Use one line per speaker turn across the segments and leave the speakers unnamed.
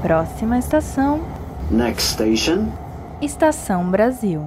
Próxima estação.
Next station.
Estação Brasil.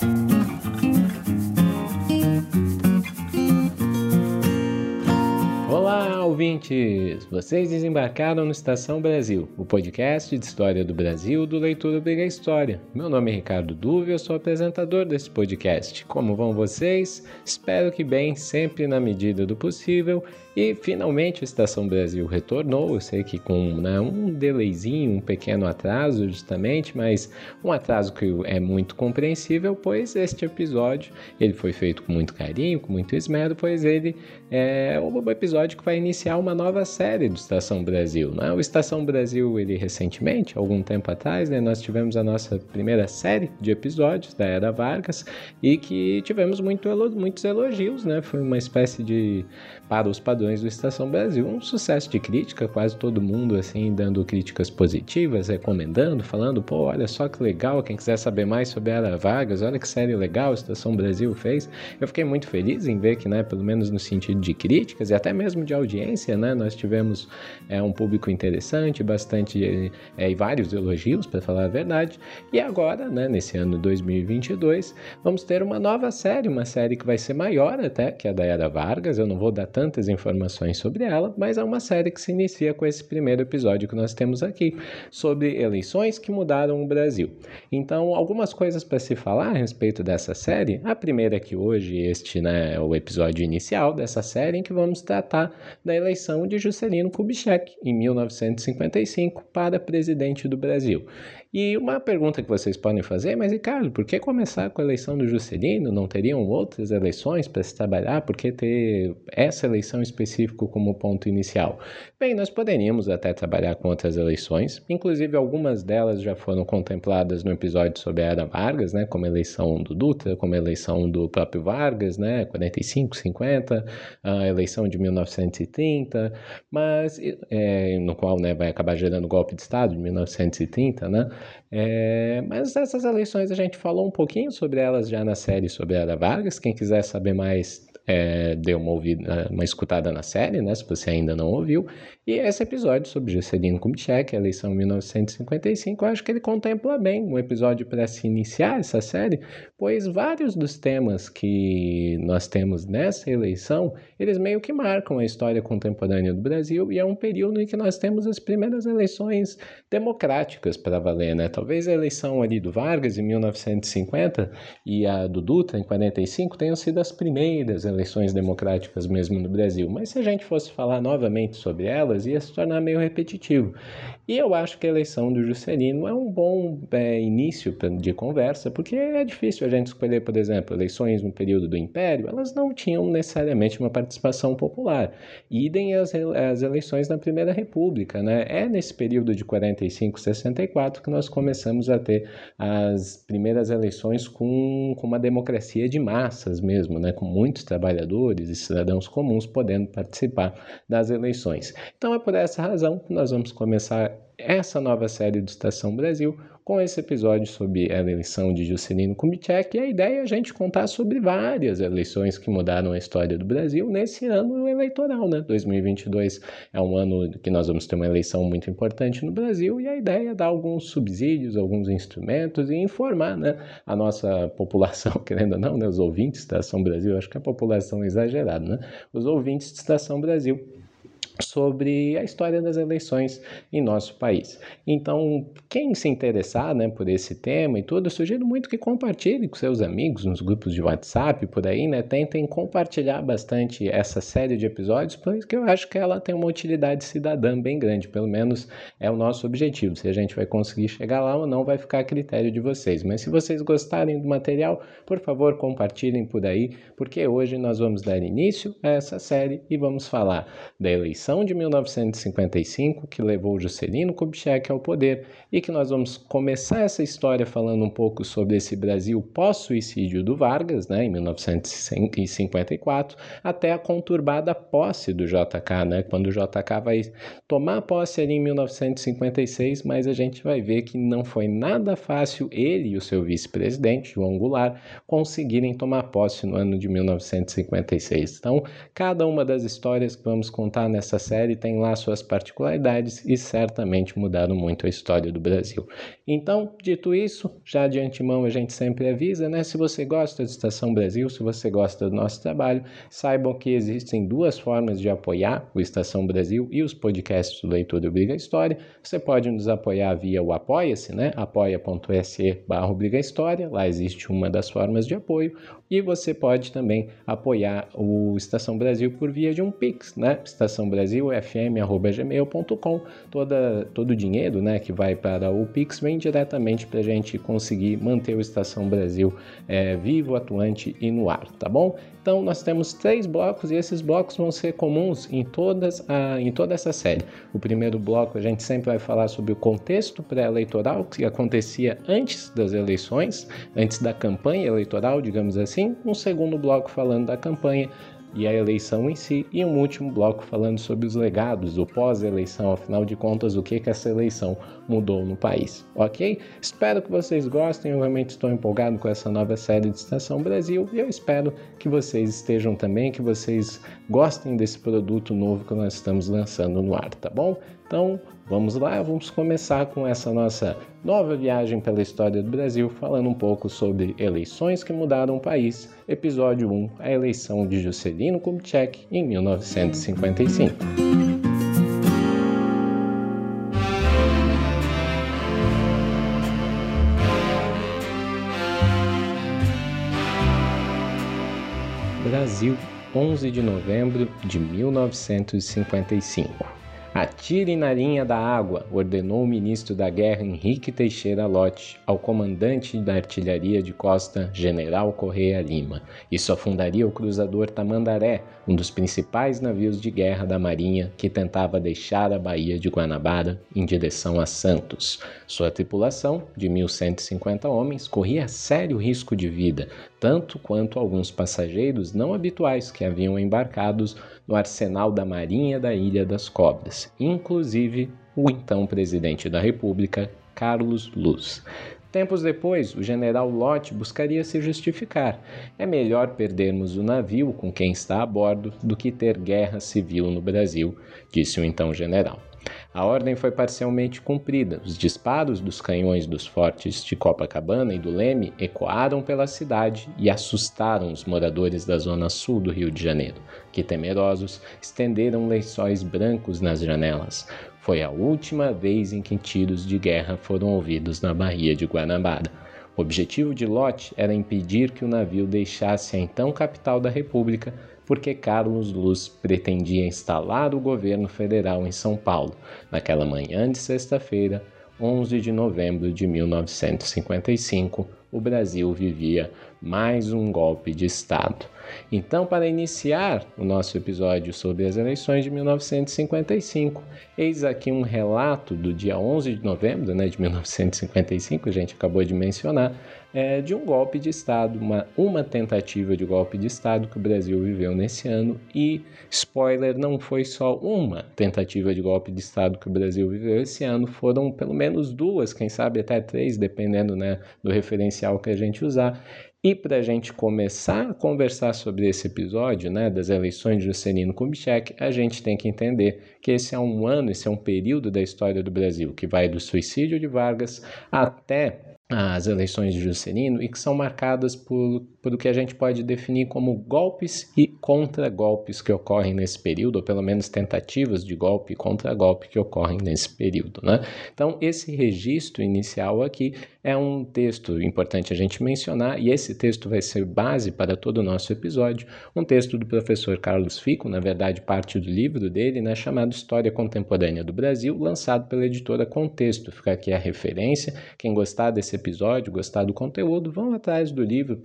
Olá, ouvintes! Vocês desembarcaram no Estação Brasil, o podcast de história do Brasil do Leitura Obriga História. Meu nome é Ricardo Duve, eu sou apresentador desse podcast. Como vão vocês? Espero que bem, sempre na medida do possível. E finalmente a Estação Brasil retornou, eu sei que com um delayzinho, um pequeno atraso justamente, mas um atraso que é muito compreensível, pois este episódio ele foi feito com muito carinho, com muito esmero, pois ele é um episódio que vai iniciar uma nova série do Estação Brasil. Né? O Estação Brasil, ele recentemente, algum tempo atrás, né, nós tivemos a nossa primeira série de episódios da Era Vargas e que tivemos muitos elogios, né? Foi uma espécie de, para os padrões do Estação Brasil, um sucesso de crítica, quase todo mundo assim dando críticas positivas, recomendando, falando, pô, olha só que legal, quem quiser saber mais sobre a Era Vargas, olha que série legal a Estação Brasil fez. Eu fiquei muito feliz em ver que, né, pelo menos no sentido de críticas e até mesmo de audiência, né, nós tivemos um público interessante, bastante e vários elogios, para falar a verdade. E agora, né, nesse ano 2022, vamos ter uma nova série, uma série que vai ser maior até que a da Era Vargas. Eu não vou dar tantas informações sobre ela, mas é uma série que se inicia com esse primeiro episódio que nós temos aqui, sobre eleições que mudaram o Brasil. Então, algumas coisas para se falar a respeito dessa série. A primeira é que hoje este, né, é o episódio inicial dessa série, em que vamos tratar da eleição de Juscelino Kubitschek, em 1955, para presidente do Brasil. E uma pergunta que vocês podem fazer, mas Ricardo, por que começar com a eleição do Juscelino? Não teriam outras eleições para se trabalhar? Por que ter essa eleição específica como ponto inicial? Bem, nós poderíamos até trabalhar com outras eleições, inclusive algumas delas já foram contempladas no episódio sobre a Era Vargas, né, como a eleição do Dutra, como a eleição do próprio Vargas, né, 45, 50, a eleição de 1930, mas no qual, né, vai acabar gerando o golpe de Estado de 1930, né? Mas essas eleições a gente falou um pouquinho sobre elas já na série sobre a Era Vargas. Quem quiser saber mais, dê uma escutada na série, né, se você ainda não ouviu. E esse episódio sobre Juscelino Kubitschek, a eleição em 1955, eu acho que ele contempla bem um episódio para se iniciar essa série, pois vários dos temas que nós temos nessa eleição, eles meio que marcam a história contemporânea do Brasil, e é um período em que nós temos as primeiras eleições democráticas para valer, né? Talvez a eleição ali do Vargas em 1950 e a do Dutra em 45 tenham sido as primeiras eleições democráticas mesmo no Brasil, mas se a gente fosse falar novamente sobre elas, ia se tornar meio repetitivo. E eu acho que a eleição do Juscelino é um bom início de conversa, porque é difícil a gente escolher, por exemplo, eleições no período do Império, elas não tinham necessariamente uma participação popular. Idem as eleições na Primeira República, né? É nesse período de 45, 64 que nós começamos a ter as primeiras eleições com uma democracia de massas mesmo, né? Com muitos trabalhadores e cidadãos comuns podendo participar das eleições. Então é por essa razão que nós vamos começar essa nova série do Estação Brasil com esse episódio sobre a eleição de Juscelino Kubitschek, e a ideia é a gente contar sobre várias eleições que mudaram a história do Brasil nesse ano eleitoral, né? 2022 é um ano que nós vamos ter uma eleição muito importante no Brasil, e a ideia é dar alguns subsídios, alguns instrumentos e informar, né, a nossa população, querendo ou não, né, os ouvintes da Estação Brasil, acho que a população é exagerada, né? Os ouvintes de Estação Brasil, sobre a história das eleições em nosso país. Então, quem se interessar, né, por esse tema e tudo, eu sugiro muito que compartilhe com seus amigos nos grupos de WhatsApp, por aí, né, tentem compartilhar bastante essa série de episódios, porque eu acho que ela tem uma utilidade cidadã bem grande, pelo menos é o nosso objetivo. Se a gente vai conseguir chegar lá ou não, vai ficar a critério de vocês. Mas se vocês gostarem do material, por favor, compartilhem por aí, porque hoje nós vamos dar início a essa série e vamos falar da eleição de 1955, que levou Juscelino Kubitschek ao poder e que nós vamos começar essa história falando um pouco sobre esse Brasil pós-suicídio do Vargas, né, em 1954, até a conturbada posse do JK, né, quando o JK vai tomar posse ali em 1956, mas a gente vai ver que não foi nada fácil ele e o seu vice-presidente, João Goulart, conseguirem tomar posse no ano de 1956. Então, cada uma das histórias que vamos contar nessa série tem lá suas particularidades e certamente mudaram muito a história do Brasil. Então, dito isso, já de antemão a gente sempre avisa, né? Se você gosta de Estação Brasil, se você gosta do nosso trabalho, saibam que existem duas formas de apoiar o Estação Brasil e os podcasts do Leitura Obriga História. Você pode nos apoiar via o Apoia-se, né? apoia.se/obrigahistoria, lá existe uma das formas de apoio, e você pode também apoiar o Estação Brasil por via de um Pix, né? estaçãobrasilfm@gmail.com. Todo o dinheiro, né, que vai para o Pix vem diretamente para a gente conseguir manter o Estação Brasil vivo, atuante e no ar, tá bom? Então nós temos 3 blocos e esses blocos vão ser comuns em toda essa série. O primeiro bloco a gente sempre vai falar sobre o contexto pré-eleitoral que acontecia antes das eleições, antes da campanha eleitoral, digamos assim. Um segundo bloco falando da campanha e a eleição em si, e um último bloco falando sobre os legados, o pós-eleição, afinal de contas, o que essa eleição mudou no país, ok? Espero que vocês gostem, eu realmente estou empolgado com essa nova série de Estação Brasil, e eu espero que vocês estejam também, que vocês gostem desse produto novo que nós estamos lançando no ar, tá bom? Então, vamos lá, vamos começar com essa nossa nova viagem pela história do Brasil, falando um pouco sobre eleições que mudaram o país, episódio 1, a eleição de Juscelino Kubitschek em 1955. Brasil, 11 de novembro de 1955. Atire na linha da água, ordenou o ministro da Guerra Henrique Teixeira Lott ao comandante da artilharia de costa, General Correia Lima. Isso afundaria o cruzador Tamandaré, um dos principais navios de guerra da Marinha que tentava deixar a Baía de Guanabara em direção a Santos. Sua tripulação, de 1.150 homens, corria sério risco de vida, tanto quanto alguns passageiros não habituais que haviam embarcados no arsenal da Marinha da Ilha das Cobras, inclusive o então presidente da República, Carlos Luz. Tempos depois, o general Lott buscaria se justificar. É melhor perdermos o navio com quem está a bordo do que ter guerra civil no Brasil, disse o então general. A ordem foi parcialmente cumprida. Os disparos dos canhões dos fortes de Copacabana e do Leme ecoaram pela cidade e assustaram os moradores da zona sul do Rio de Janeiro, que, temerosos, estenderam lençóis brancos nas janelas. Foi a última vez em que tiros de guerra foram ouvidos na Baía de Guanabara. O objetivo de Lott era impedir que o navio deixasse a então capital da República, porque Carlos Luz pretendia instalar o governo federal em São Paulo, naquela manhã de sexta-feira, 11 de novembro de 1955, o Brasil vivia mais um golpe de Estado. Então, para iniciar o nosso episódio sobre as eleições de 1955, eis aqui um relato do dia 11 de novembro de 1955, a gente acabou de mencionar, de um golpe de Estado, uma tentativa de golpe de Estado que o Brasil viveu nesse ano. E, spoiler, não foi só uma tentativa de golpe de Estado que o Brasil viveu esse ano, foram pelo menos 2, quem sabe até 3, dependendo do referencial que a gente usar. E para a gente começar a conversar sobre esse episódio, das eleições de Juscelino Kubitschek, a gente tem que entender que esse é um período da história do Brasil que vai do suicídio de Vargas até as eleições de Juscelino e que são marcadas por o que a gente pode definir como golpes e contra-golpes que ocorrem nesse período, ou pelo menos tentativas de golpe e contra-golpe que ocorrem nesse período, Então, esse registro inicial aqui é um texto importante a gente mencionar, e esse texto vai ser base para todo o nosso episódio, um texto do professor Carlos Fico, na verdade parte do livro dele, chamado História Contemporânea do Brasil, lançado pela editora Contexto. Fica aqui a referência, quem gostar desse episódio, gostar do conteúdo, vão atrás do livro, procurem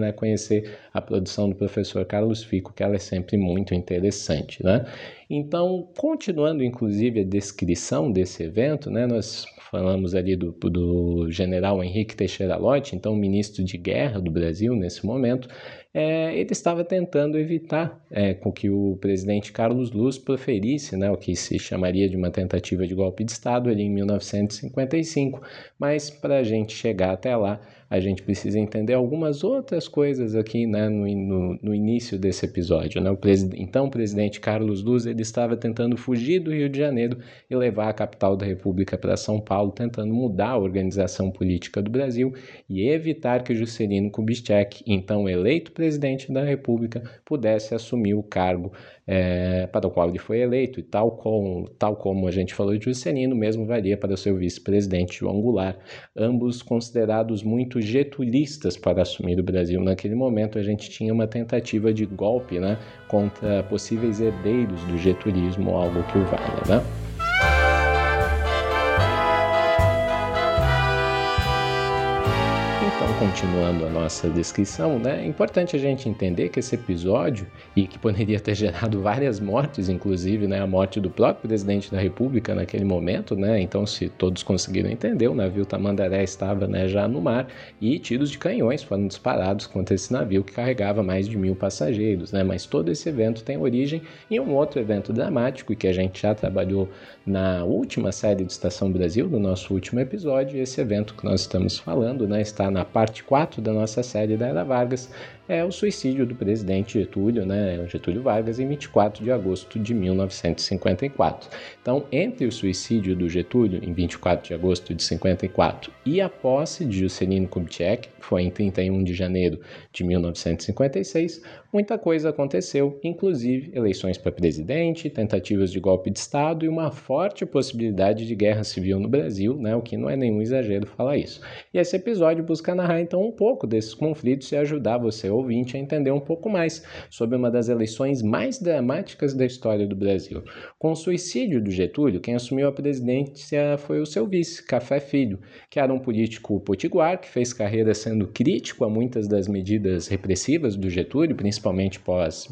né, conhecer a produção do professor Carlos Fico, que ela é sempre muito interessante, né? Então, continuando inclusive a descrição desse evento, né, nós falamos ali do general Henrique Teixeira Lott, então ministro de guerra do Brasil nesse momento. Ele estava tentando evitar com que o presidente Carlos Luz proferisse, né, o que se chamaria de uma tentativa de golpe de Estado ali em 1955, mas para a gente chegar até lá, a gente precisa entender algumas outras coisas aqui, né, no início desse episódio, né? Então o presidente Carlos Luz ele estava tentando fugir do Rio de Janeiro e levar a capital da República para São Paulo, tentando mudar a organização política do Brasil e evitar que Juscelino Kubitschek, então eleito presidente da República, pudesse assumir o cargo para o qual ele foi eleito, e tal como a gente falou de Juscelino, mesmo valia para o seu vice-presidente João Goulart, ambos considerados muito getulistas para assumir o Brasil. Naquele momento a gente tinha uma tentativa de golpe, né, contra possíveis herdeiros do getulismo, algo que o valha, né? Então, continuando a nossa descrição, né, é importante a gente entender que esse episódio, e que poderia ter gerado várias mortes, inclusive, né, a morte do próprio presidente da República naquele momento, né, então se todos conseguiram entender, o navio Tamandaré estava, né, já no mar e tiros de canhões foram disparados contra esse navio que carregava mais de 1.000 passageiros, né, mas todo esse evento tem origem em um outro evento dramático e que a gente já trabalhou na última série de Estação Brasil, no nosso último episódio, e esse evento que nós estamos falando, né, está na parte 4 da nossa série da Era Vargas, é o suicídio do presidente Getúlio, né, Getúlio Vargas, em 24 de agosto de 1954. Então, entre o suicídio do Getúlio, em 24 de agosto de 54, e a posse de Juscelino Kubitschek, que foi em 31 de janeiro de 1956, muita coisa aconteceu, inclusive eleições para presidente, tentativas de golpe de Estado e uma forte possibilidade de guerra civil no Brasil, né, o que não é nenhum exagero falar isso. E esse episódio busca narrar, então, um pouco desses conflitos e ajudar você, ouvinte, a entender um pouco mais sobre uma das eleições mais dramáticas da história do Brasil. Com o suicídio do Getúlio, quem assumiu a presidência foi o seu vice, Café Filho, que era um político potiguar, que fez carreira sendo crítico a muitas das medidas repressivas do Getúlio, principalmente pós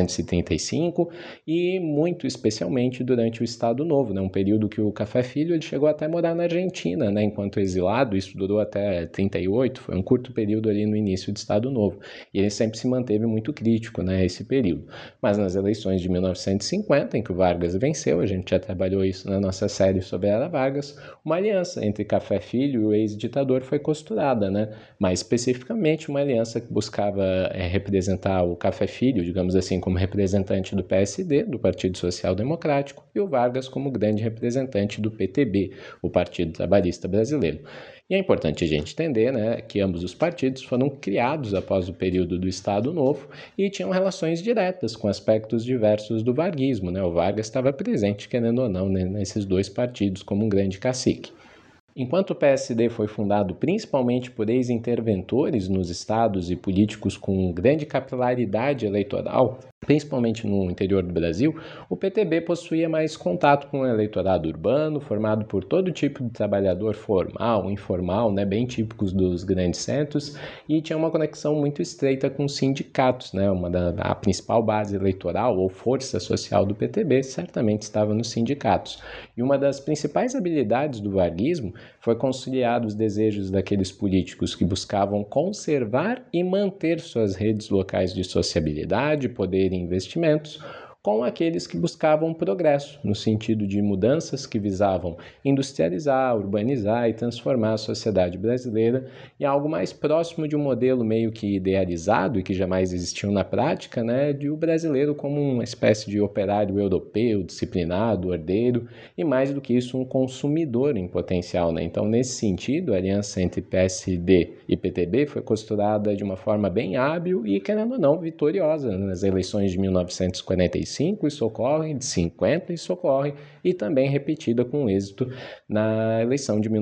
1935, e muito especialmente durante o Estado Novo, né, um período que o Café Filho ele chegou até a morar na Argentina, né, enquanto exilado, isso durou até 38, foi um curto período ali no início do Estado Novo. E ele sempre se manteve muito crítico, né, a esse período. Mas nas eleições de 1950, em que o Vargas venceu, a gente já trabalhou isso na nossa série sobre a Era Vargas, uma aliança entre Café Filho e o ex-ditador foi costurada, né? Mais especificamente, uma aliança que buscava representar o Café Filho, digamos assim, como representante do PSD, do Partido Social Democrático, e o Vargas como grande representante do PTB, o Partido Trabalhista Brasileiro. E é importante a gente entender, né, que ambos os partidos foram criados após o período do Estado Novo e tinham relações diretas com aspectos diversos do varguismo, né? O Vargas estava presente, querendo ou não, né, nesses dois partidos como um grande cacique. Enquanto o PSD foi fundado principalmente por ex-interventores nos estados e políticos com grande capilaridade eleitoral, principalmente no interior do Brasil, o PTB possuía mais contato com o eleitorado urbano, formado por todo tipo de trabalhador formal, informal, né, bem típicos dos grandes centros, e tinha uma conexão muito estreita com os sindicatos, né, a principal base eleitoral ou força social do PTB certamente estava nos sindicatos. E uma das principais habilidades do varguismo foi conciliar os desejos daqueles políticos que buscavam conservar e manter suas redes locais de sociabilidade, poder e investimentos, com aqueles que buscavam progresso, no sentido de mudanças que visavam industrializar, urbanizar e transformar a sociedade brasileira em algo mais próximo de um modelo meio que idealizado e que jamais existiu na prática, né, de o brasileiro como uma espécie de operário europeu, disciplinado, ordeiro e mais do que isso, um consumidor em potencial, né? Então, nesse sentido, a aliança entre PSD e PTB foi costurada de uma forma bem hábil e, querendo ou não, vitoriosa nas eleições de 1945, isso ocorre, de 50 isso ocorre, e também repetida com êxito na eleição de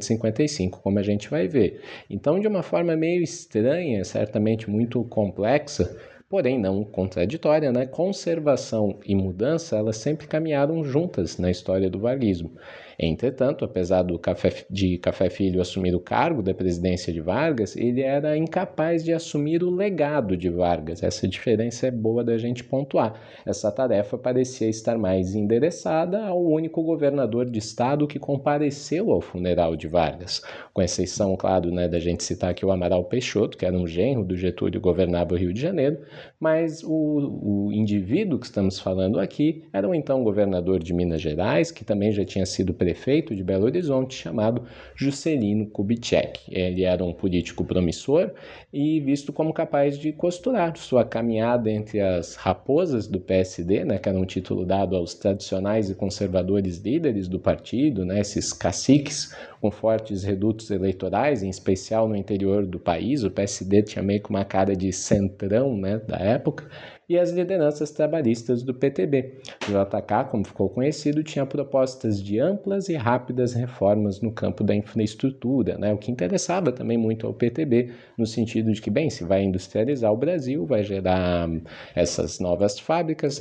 1955, como a gente vai ver. Então, de uma forma meio estranha, certamente muito complexa, porém não contraditória, né? Conservação e mudança, elas sempre caminharam juntas na história do varguismo. Entretanto, apesar de Café Filho assumir o cargo da presidência de Vargas, ele era incapaz de assumir o legado de Vargas. Essa diferença é boa da gente pontuar. Essa tarefa parecia estar mais endereçada ao único governador de estado que compareceu ao funeral de Vargas, com exceção, claro, né, da gente citar aqui o Amaral Peixoto, que era um genro do Getúlio e governava o Rio de Janeiro, mas o indivíduo que estamos falando aqui era o então governador de Minas Gerais, que também já tinha sido prefeito de Belo Horizonte, chamado Juscelino Kubitschek. Ele era um político promissor e visto como capaz de costurar sua caminhada entre as raposas do PSD, né, que era um título dado aos tradicionais e conservadores líderes do partido, né, esses caciques com fortes redutos eleitorais, em especial no interior do país. O PSD tinha meio que uma cara de centrão, né, da época, e as lideranças trabalhistas do PTB. O JK, como ficou conhecido, tinha propostas de amplas e rápidas reformas no campo da infraestrutura, né? O que interessava também muito ao PTB, no sentido de que, bem, se vai industrializar o Brasil, vai gerar essas novas fábricas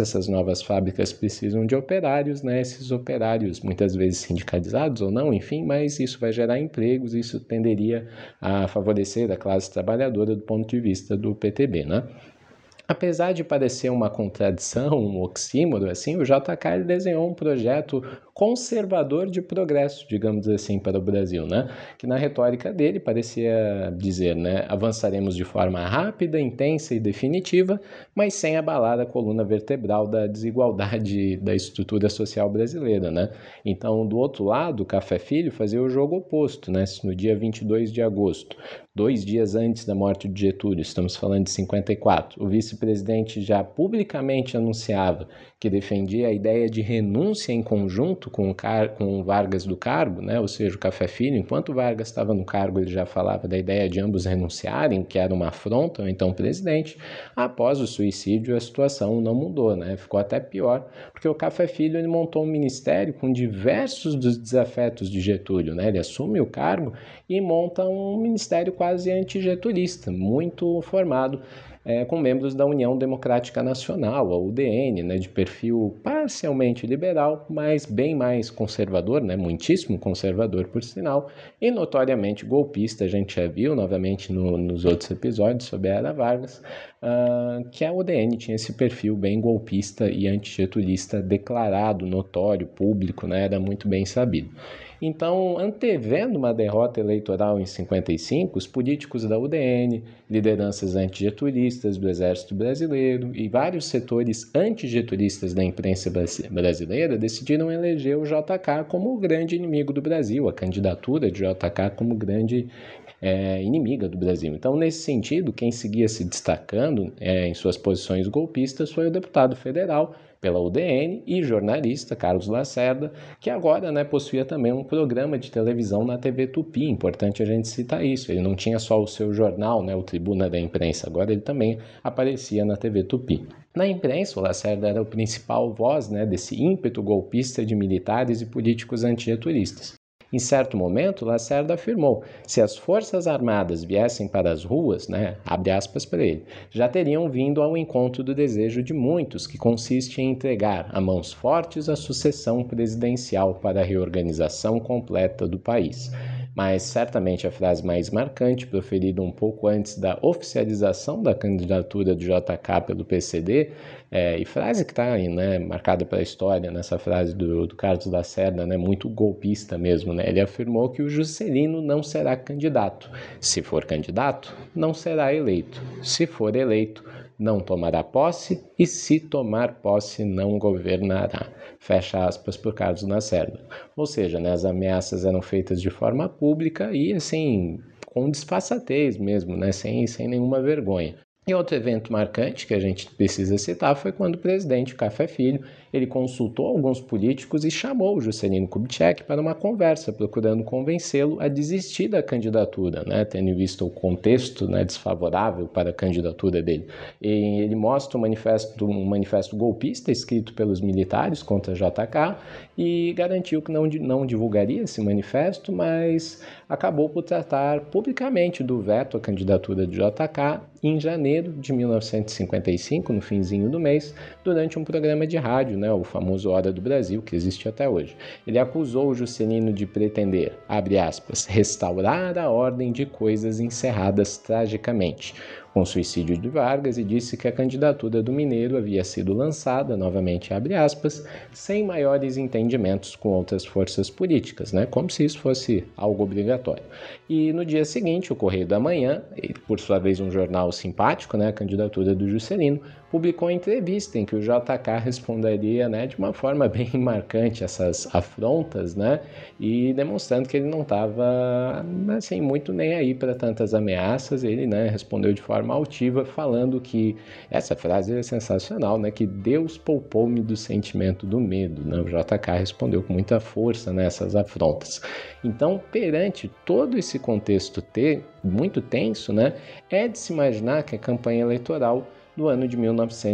precisam de operários, né? Esses operários, muitas vezes sindicalizados ou não, enfim, mas isso vai gerar empregos, isso tenderia a favorecer a classe trabalhadora do ponto de vista do PTB, né? Apesar de parecer uma contradição, um oxímoro, assim, o JK ele desenhou um projeto conservador de progresso, digamos assim, para o Brasil, né? Que na retórica dele parecia dizer, né? Avançaremos de forma rápida, intensa e definitiva, mas sem abalar a coluna vertebral da desigualdade da estrutura social brasileira, né? Então, do outro lado, o Café Filho fazia o jogo oposto, né? No dia 22 de agosto, 2 dias antes da morte de Getúlio, estamos falando de 54, o vice-presidente já publicamente anunciava que defendia a ideia de renúncia em conjunto com Vargas do cargo, né? Ou seja, o Café Filho, enquanto Vargas estava no cargo, ele já falava da ideia de ambos renunciarem, que era uma afronta ao então presidente. Após o suicídio, a situação não mudou, né? Ficou até pior, porque o Café Filho ele montou um ministério com diversos dos desafetos de Getúlio, né? Ele assume o cargo e monta um ministério quase antigetulista, muito formado com membros da União Democrática Nacional, a UDN, né, de perfil parcialmente liberal, mas bem mais conservador, né, muitíssimo conservador por sinal, e notoriamente golpista. A gente já viu novamente nos outros episódios sobre a Era Vargas, que a UDN tinha esse perfil bem golpista e antigetulista declarado, notório, público, né, era muito bem sabido. Então, antevendo uma derrota eleitoral em 55, os políticos da UDN, lideranças antigetulistas do Exército Brasileiro e vários setores antigetulistas da imprensa brasileira decidiram eleger o JK como o grande inimigo do Brasil, a candidatura de JK como grande inimiga do Brasil. Então, nesse sentido, quem seguia se destacando em suas posições golpistas foi o deputado federal pela UDN e jornalista Carlos Lacerda, que agora, né, possuía também um programa de televisão na TV Tupi. Importante a gente citar isso. Ele não tinha só o seu jornal, né, o Tribuna da Imprensa, agora ele também aparecia na TV Tupi. Na imprensa, o Lacerda era o principal voz, né, desse ímpeto golpista de militares e políticos antigetulistas. Em certo momento, Lacerda afirmou: se as Forças Armadas viessem para as ruas, né, abre aspas para ele, já teriam vindo ao encontro do desejo de muitos, que consiste em entregar a mãos fortes a sucessão presidencial para a reorganização completa do país. Mas certamente a frase mais marcante, proferida um pouco antes da oficialização da candidatura do JK pelo PCD, e frase que está né, marcada pela história, nessa frase do Carlos Lacerda, né, muito golpista mesmo, né? Ele afirmou que o Juscelino não será candidato. Se for candidato, não será eleito. Se for eleito, não tomará posse, e se tomar posse, não governará. Fecha aspas por Carlos Lacerda. Ou seja, né, as ameaças eram feitas de forma pública e, assim, com disfarçatez mesmo, né, sem nenhuma vergonha. E outro evento marcante que a gente precisa citar foi quando o presidente Café Filho ele consultou alguns políticos e chamou o Juscelino Kubitschek para uma conversa, procurando convencê-lo a desistir da candidatura, né, tendo visto o contexto, né, desfavorável para a candidatura dele. E ele mostra um manifesto golpista escrito pelos militares contra JK e garantiu que não divulgaria esse manifesto, mas acabou por tratar publicamente do veto à candidatura de JK em janeiro de 1955, no finzinho do mês, durante um programa de rádio, né, o famoso Hora do Brasil, que existe até hoje. Ele acusou o Juscelino de pretender, abre aspas, restaurar a ordem de coisas encerradas tragicamente, com o suicídio de Vargas, e disse que a candidatura do mineiro havia sido lançada, novamente abre aspas, sem maiores entendimentos com outras forças políticas, né? Como se isso fosse algo obrigatório. E no dia seguinte, o Correio da Manhã, e por sua vez um jornal simpático, né, a candidatura do Juscelino, publicou uma entrevista em que o JK responderia, né, de uma forma bem marcante essas afrontas, né, e demonstrando que ele não estava assim, muito nem aí para tantas ameaças. Ele, né, respondeu de forma altiva, falando que, essa frase é sensacional, né, que Deus poupou-me do sentimento do medo, né? O JK respondeu com muita força nessas afrontas. Então, perante todo esse contexto muito tenso, né, é de se imaginar que a campanha eleitoral do ano de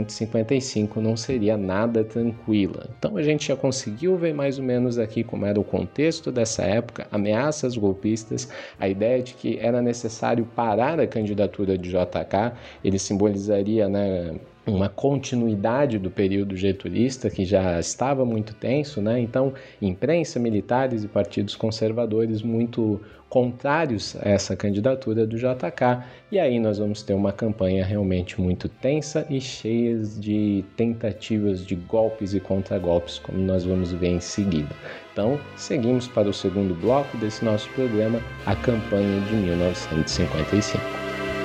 1955 não seria nada tranquila. Então a gente já conseguiu ver mais ou menos aqui como era o contexto dessa época, ameaças golpistas, a ideia de que era necessário parar a candidatura de JK, ele simbolizaria, né, uma continuidade do período getulista que já estava muito tenso, né? Então, imprensa, militares e partidos conservadores muito contrários a essa candidatura do JK, e aí nós vamos ter uma campanha realmente muito tensa e cheia de tentativas de golpes e contragolpes, como nós vamos ver em seguida. Então, seguimos para o segundo bloco desse nosso programa, a campanha de 1955.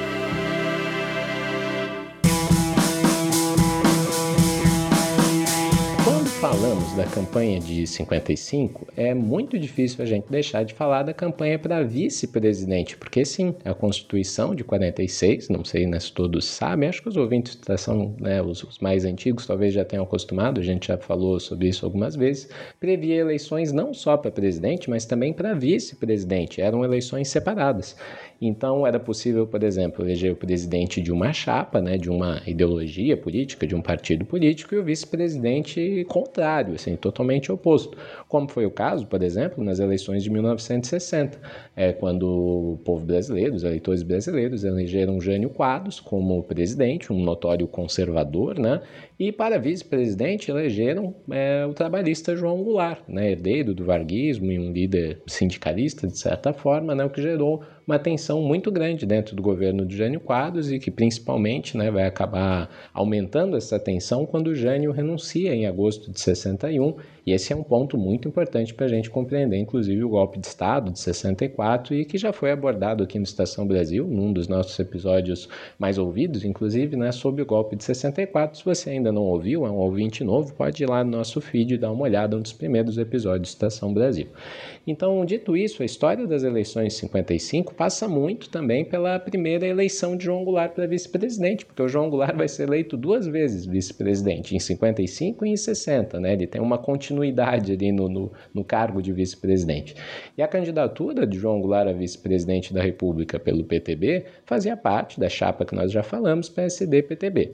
Falamos da campanha de 55, é muito difícil a gente deixar de falar da campanha para vice-presidente, porque sim, a Constituição de 46, não sei, né, se todos sabem, acho que os ouvintes são, né, os mais antigos talvez já tenham acostumado, a gente já falou sobre isso algumas vezes, previa eleições não só para presidente, mas também para vice-presidente, eram eleições separadas. Então era possível, por exemplo, eleger o presidente de uma chapa, né, de uma ideologia política, de um partido político, e o vice-presidente contrário, assim, totalmente oposto. Como foi o caso, por exemplo, nas eleições de 1960, quando o povo brasileiro, os eleitores brasileiros, elegeram Jânio Quadros como presidente, um notório conservador, né, e para vice-presidente elegeram o trabalhista João Goulart, né, herdeiro do varguismo e um líder sindicalista, de certa forma, né, o que gerou uma tensão muito grande dentro do governo de Jânio Quadros e que principalmente, né, vai acabar aumentando essa tensão quando Jânio renuncia em agosto de 61, e esse é um ponto muito importante para a gente compreender, inclusive, o golpe de Estado de 64 e que já foi abordado aqui no Estação Brasil, num dos nossos episódios mais ouvidos, inclusive, né, sobre o golpe de 64. Se você ainda não ouviu, é um ouvinte novo, pode ir lá no nosso feed e dar uma olhada nos primeiros episódios do Estação Brasil. Então, dito isso, a história das eleições de 55 passa muito também pela primeira eleição de João Goulart para vice-presidente, porque o João Goulart vai ser eleito 2 vezes vice-presidente, em 55 e em 60, né? Ele tem uma continuidade ali no cargo de vice-presidente. E a candidatura de João Goulart a vice-presidente da República pelo PTB fazia parte da chapa que nós já falamos, PSD-PTB.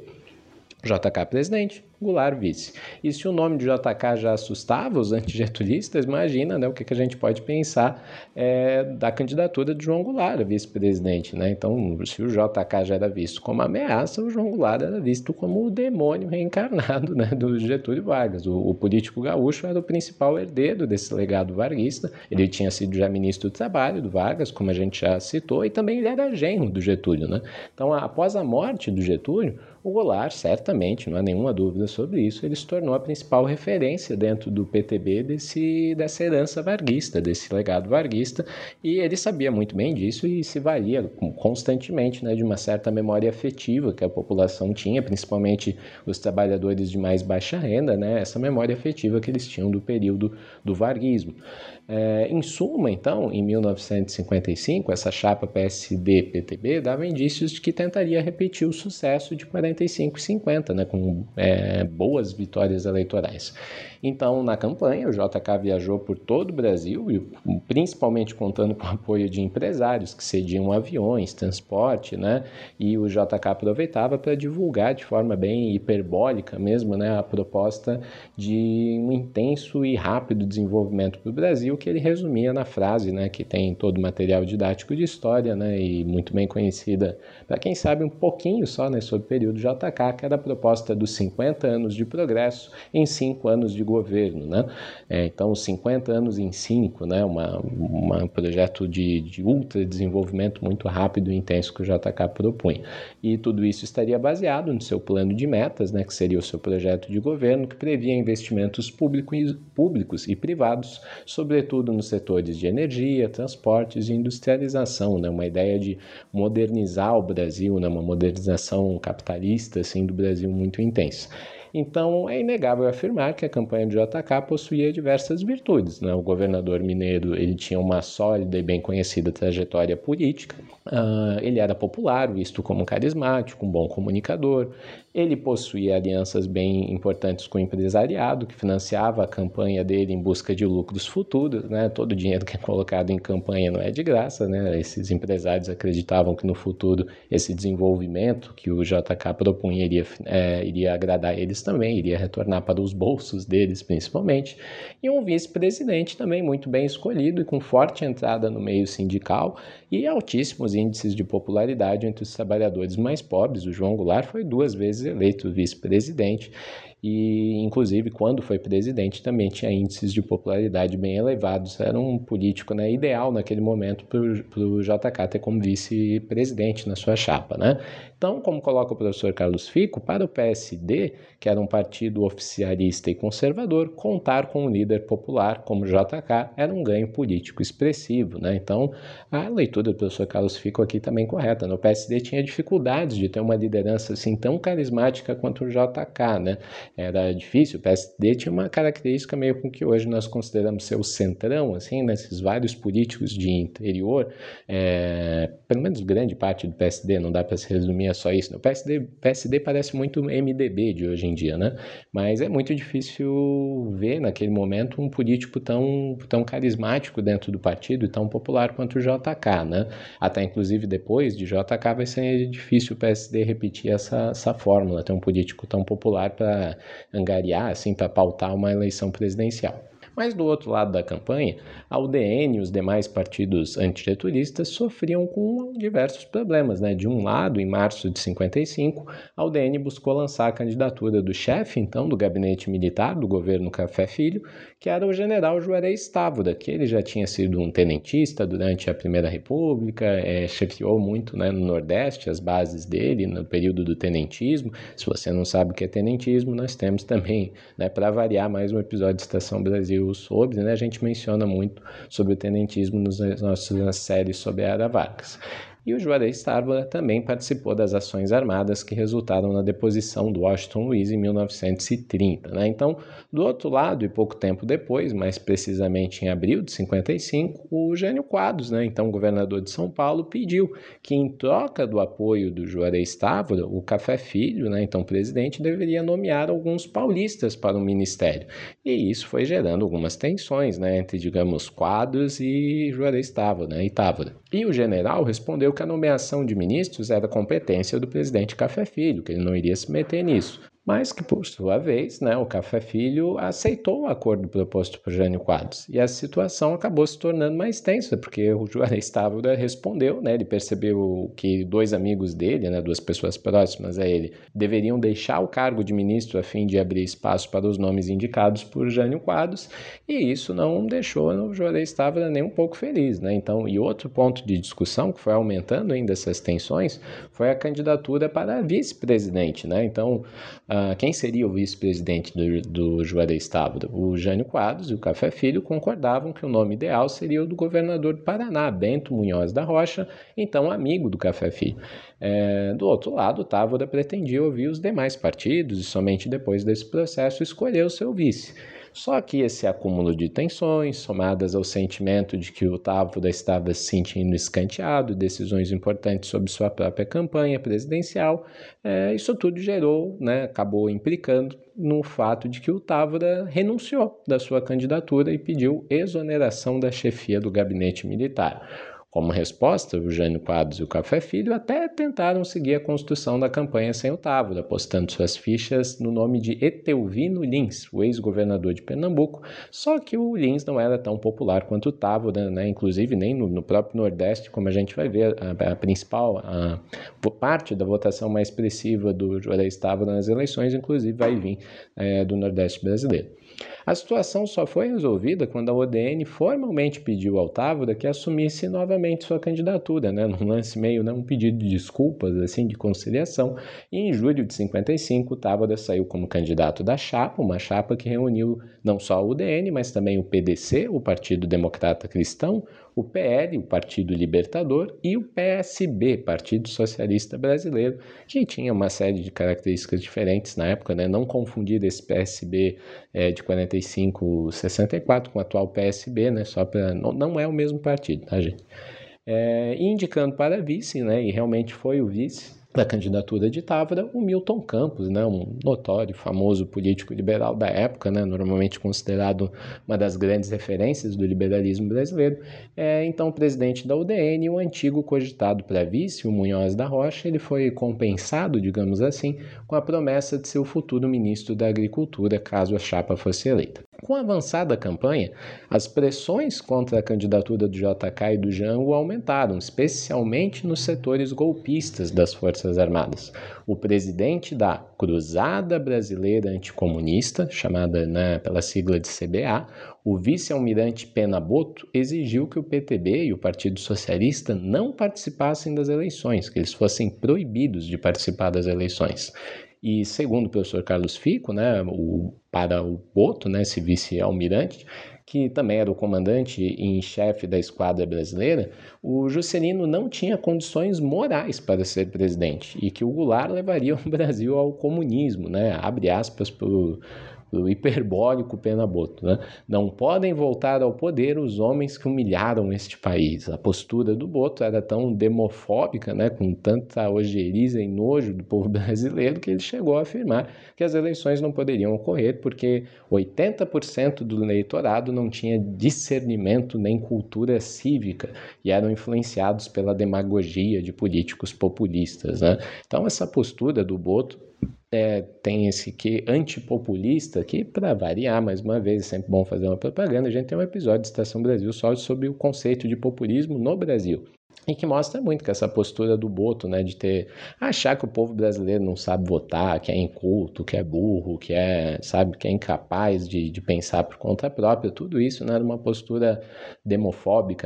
JK presidente, Goulart vice. E se o nome de JK já assustava os antigetulistas, imagina, né, o que a gente pode pensar da candidatura de João Goulart a vice-presidente, né? Então, se o JK já era visto como ameaça, o João Goulart era visto como o demônio reencarnado, né, do Getúlio Vargas. O político gaúcho era o principal herdeiro desse legado varguista. Ele tinha sido já ministro do Trabalho do Vargas, como a gente já citou, e também ele era genro do Getúlio, né? Então, após a morte do Getúlio, o Goulart, certamente, não há nenhuma dúvida sobre isso, ele se tornou a principal referência dentro do PTB dessa herança varguista, desse legado varguista, e ele sabia muito bem disso e se valia constantemente, né, de uma certa memória afetiva que a população tinha, principalmente os trabalhadores de mais baixa renda, né, essa memória afetiva que eles tinham do período do varguismo. Em suma, então, em 1955, essa chapa PSD-PTB dava indícios de que tentaria repetir o sucesso de 45 e 50, né, com boas vitórias eleitorais. Então, na campanha, o JK viajou por todo o Brasil, e principalmente contando com o apoio de empresários que cediam aviões, transporte, né? E o JK aproveitava para divulgar de forma bem hiperbólica mesmo, né, a proposta de um intenso e rápido desenvolvimento para o Brasil, que ele resumia na frase, né, que tem todo o material didático de história, né, e muito bem conhecida para quem sabe um pouquinho só, né, sobre o período JK, que era a proposta dos 50 anos de progresso em 5 anos de governo, né? Então, os 50 anos em 5, né, um projeto de ultra desenvolvimento muito rápido e intenso que o JK propunha. E tudo isso estaria baseado no seu plano de metas, né, que seria o seu projeto de governo, que previa investimentos públicos e privados, sobretudo nos setores de energia, transportes e industrialização, né, uma ideia de modernizar o Brasil, né, uma modernização capitalista assim, do Brasil muito intensa. Então, é inegável afirmar que a campanha do JK possuía diversas virtudes, né? O governador mineiro ele tinha uma sólida e bem conhecida trajetória política, ele era popular, visto como carismático, um bom comunicador, ele possuía alianças bem importantes com o empresariado, que financiava a campanha dele em busca de lucros futuros, né? Todo o dinheiro que é colocado em campanha não é de graça, né? Esses empresários acreditavam que no futuro esse desenvolvimento que o JK propunha iria agradar eles também, iria retornar para os bolsos deles principalmente, e um vice-presidente também muito bem escolhido e com forte entrada no meio sindical e altíssimos índices de popularidade entre os trabalhadores mais pobres. O João Goulart foi 2 vezes eleito vice-presidente e, inclusive, quando foi presidente também tinha índices de popularidade bem elevados. Era um político, né, ideal naquele momento para o JK ter como vice-presidente na sua chapa, né? Então, como coloca o professor Carlos Fico, para o PSD, que era um partido oficialista e conservador, contar com um líder popular como JK era um ganho político expressivo, né? Então, a leitura do professor Carlos Fico aqui também correta, né? O PSD tinha dificuldades de ter uma liderança assim tão carismática quanto o JK, né? Era difícil, o PSD tinha uma característica meio com que hoje nós consideramos ser o centrão, assim, né? Esses vários políticos de interior, pelo menos grande parte do PSD, não dá para se resumir a só isso, né? O PSD parece muito MDB de hoje em dia, né? Mas é muito difícil ver naquele momento um político tão carismático dentro do partido e tão popular quanto o JK, né? Até inclusive depois de JK vai ser difícil o PSD repetir essa fórmula, ter um político tão popular para angariar, assim, para pautar uma eleição presidencial. Mas do outro lado da campanha, a UDN e os demais partidos antigetulistas sofriam com diversos problemas, né? De um lado, em março de 55, a UDN buscou lançar a candidatura do chefe, então, do gabinete militar do governo Café Filho, que era o general Juarez Távora, que ele já tinha sido um tenentista durante a Primeira República, chefiou muito, né, no Nordeste as bases dele no período do tenentismo. Se você não sabe o que é tenentismo, nós temos também, né, para variar, mais um episódio de Estação Brasil sobre, né, a gente menciona muito sobre o tenentismo nas nossas séries sobre a Era Vargas. E o Juarez Távora também participou das ações armadas que resultaram na deposição do Washington Luiz em 1930. Né? Então, do outro lado, e pouco tempo depois, mais precisamente em abril de 55, o Jânio Quadros, né, então governador de São Paulo, pediu que, em troca do apoio do Juarez Távora, o Café Filho, né, então presidente, deveria nomear alguns paulistas para o ministério. E isso foi gerando algumas tensões, né, entre, digamos, Quadros e Juarez Távora, né, e Távora. E o general respondeu que a nomeação de ministros era competência do presidente Café Filho, que ele não iria se meter nisso. Mas que, por sua vez, né, o Café Filho aceitou o acordo proposto por Jânio Quadros. E a situação acabou se tornando mais tensa, porque o Juarez Távora respondeu, né, ele percebeu que 2 amigos dele, né, 2 pessoas próximas a ele, deveriam deixar o cargo de ministro a fim de abrir espaço para os nomes indicados por Jânio Quadros, e isso não deixou o Juarez Távora nem um pouco feliz. Né? Então, e outro ponto de discussão que foi aumentando ainda essas tensões foi a candidatura para vice-presidente. Né? Então, quem seria o vice-presidente do Juarez Távora? O Jânio Quadros e o Café Filho concordavam que o nome ideal seria o do governador do Paraná, Bento Munhoz da Rocha, então amigo do Café Filho. Do outro lado, Távora pretendia ouvir os demais partidos e somente depois desse processo escolher o seu vice. Só que esse acúmulo de tensões, somadas ao sentimento de que o Távora estava se sentindo escanteado, decisões importantes sobre sua própria campanha presidencial, isso tudo gerou, acabou implicando no fato de que o Távora renunciou da sua candidatura e pediu exoneração da chefia do gabinete militar. Como resposta, o Jânio Quadros e o Café Filho até tentaram seguir a construção da campanha sem o Távora, apostando suas fichas no nome de Etelvino Lins, o ex-governador de Pernambuco, só que o Lins não era tão popular quanto o Távora, inclusive nem no próprio Nordeste, como a gente vai ver, a principal parte da votação mais expressiva do Juarez Távora nas eleições, inclusive vai vir do Nordeste brasileiro. A situação só foi resolvida quando a UDN formalmente pediu ao Távora que assumisse novamente sua candidatura, num lance meio, um pedido de desculpas, assim, de conciliação, e em julho de 55 o Távora saiu como candidato da chapa, uma chapa que reuniu não só a UDN, mas também o PDC, o Partido Democrata Cristão, o PL, o Partido Libertador, e o PSB, Partido Socialista Brasileiro, que tinha uma série de características diferentes na época, não confundir esse PSB de 45-64 com o atual PSB, só para não é o mesmo partido, tá, gente? Indicando para vice, e realmente foi o vice da candidatura de Távora, o Milton Campos, um notório, famoso político liberal da época, normalmente considerado uma das grandes referências do liberalismo brasileiro. Então, o presidente da UDN, o antigo cogitado para vice, o Munhoz da Rocha, ele foi compensado, digamos assim, com a promessa de ser o futuro ministro da Agricultura, caso a chapa fosse eleita. Com a avançada campanha, as pressões contra a candidatura do JK e do Jango aumentaram, especialmente nos setores golpistas das Forças Armadas. O presidente da Cruzada Brasileira Anticomunista, chamada pela sigla de CBA, o vice-almirante Pena Botto, exigiu que o PTB e o Partido Socialista não participassem das eleições, que eles fossem proibidos de participar das eleições. E segundo o professor Carlos Fico, para o Botto, esse vice-almirante, que também era o comandante em chefe da esquadra brasileira, o Juscelino não tinha condições morais para ser presidente e que o Goulart levaria o Brasil ao comunismo, abre aspas para o hiperbólico Pena Botto, Não podem voltar ao poder os homens que humilharam este país. A postura do Botto era tão demofóbica, com tanta ojeriza e nojo do povo brasileiro, que ele chegou a afirmar que as eleições não poderiam ocorrer porque 80% do eleitorado não tinha discernimento nem cultura cívica e eram influenciados pela demagogia de políticos populistas, Então, essa postura do Botto tem esse que antipopulista, que, para variar, mais uma vez, é sempre bom fazer uma propaganda, a gente tem um episódio de Estação Brasil só sobre o conceito de populismo no Brasil. E que mostra muito que essa postura do Botto, de achar que o povo brasileiro não sabe votar, que é inculto, que é burro, que é incapaz de pensar por conta própria, tudo isso era uma postura demofóbica,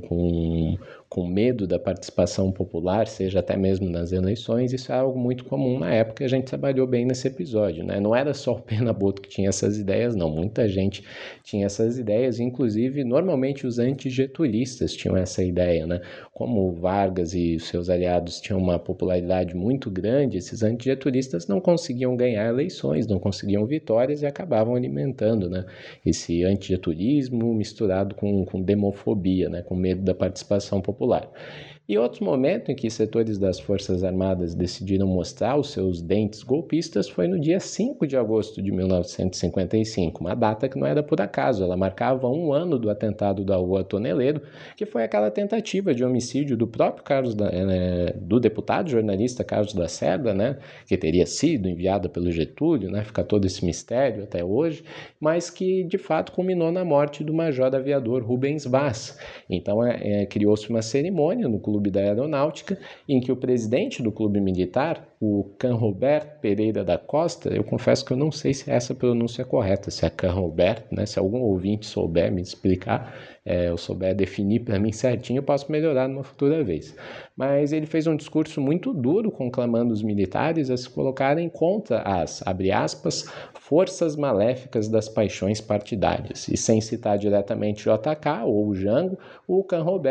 com medo da participação popular, seja até mesmo nas eleições. Isso é algo muito comum na época, a gente trabalhou bem nesse episódio, Não era só o Pena Botto que tinha essas ideias, não, muita gente tinha essas ideias, inclusive, normalmente os antigetulistas tinham essa ideia, Como Vargas e os seus aliados tinham uma popularidade muito grande, esses antigetulistas não conseguiam ganhar eleições, não conseguiam vitórias e acabavam alimentando, esse antigetulismo misturado com demofobia, com medo da participação popular. E outro momento em que setores das Forças Armadas decidiram mostrar os seus dentes golpistas foi no dia 5 de agosto de 1955, uma data que não era por acaso, ela marcava 1 ano do atentado da Rua Toneleiro, que foi aquela tentativa de homicídio do próprio do deputado jornalista Carlos Lacerda, que teria sido enviado pelo Getúlio, fica todo esse mistério até hoje, mas que de fato culminou na morte do major aviador Rubens Vaz. Então criou-se uma cerimônia no Clube da Aeronáutica, em que o presidente do clube militar, o Canrobert Pereira da Costa, eu confesso que eu não sei se essa pronúncia é correta, se é Canrobert, se algum ouvinte souber me explicar, eu souber definir para mim certinho, eu posso melhorar numa futura vez. Mas ele fez um discurso muito duro, conclamando os militares a se colocarem contra as, abre aspas, forças maléficas das paixões partidárias. E sem citar diretamente JK ou o Jango, o Canrobert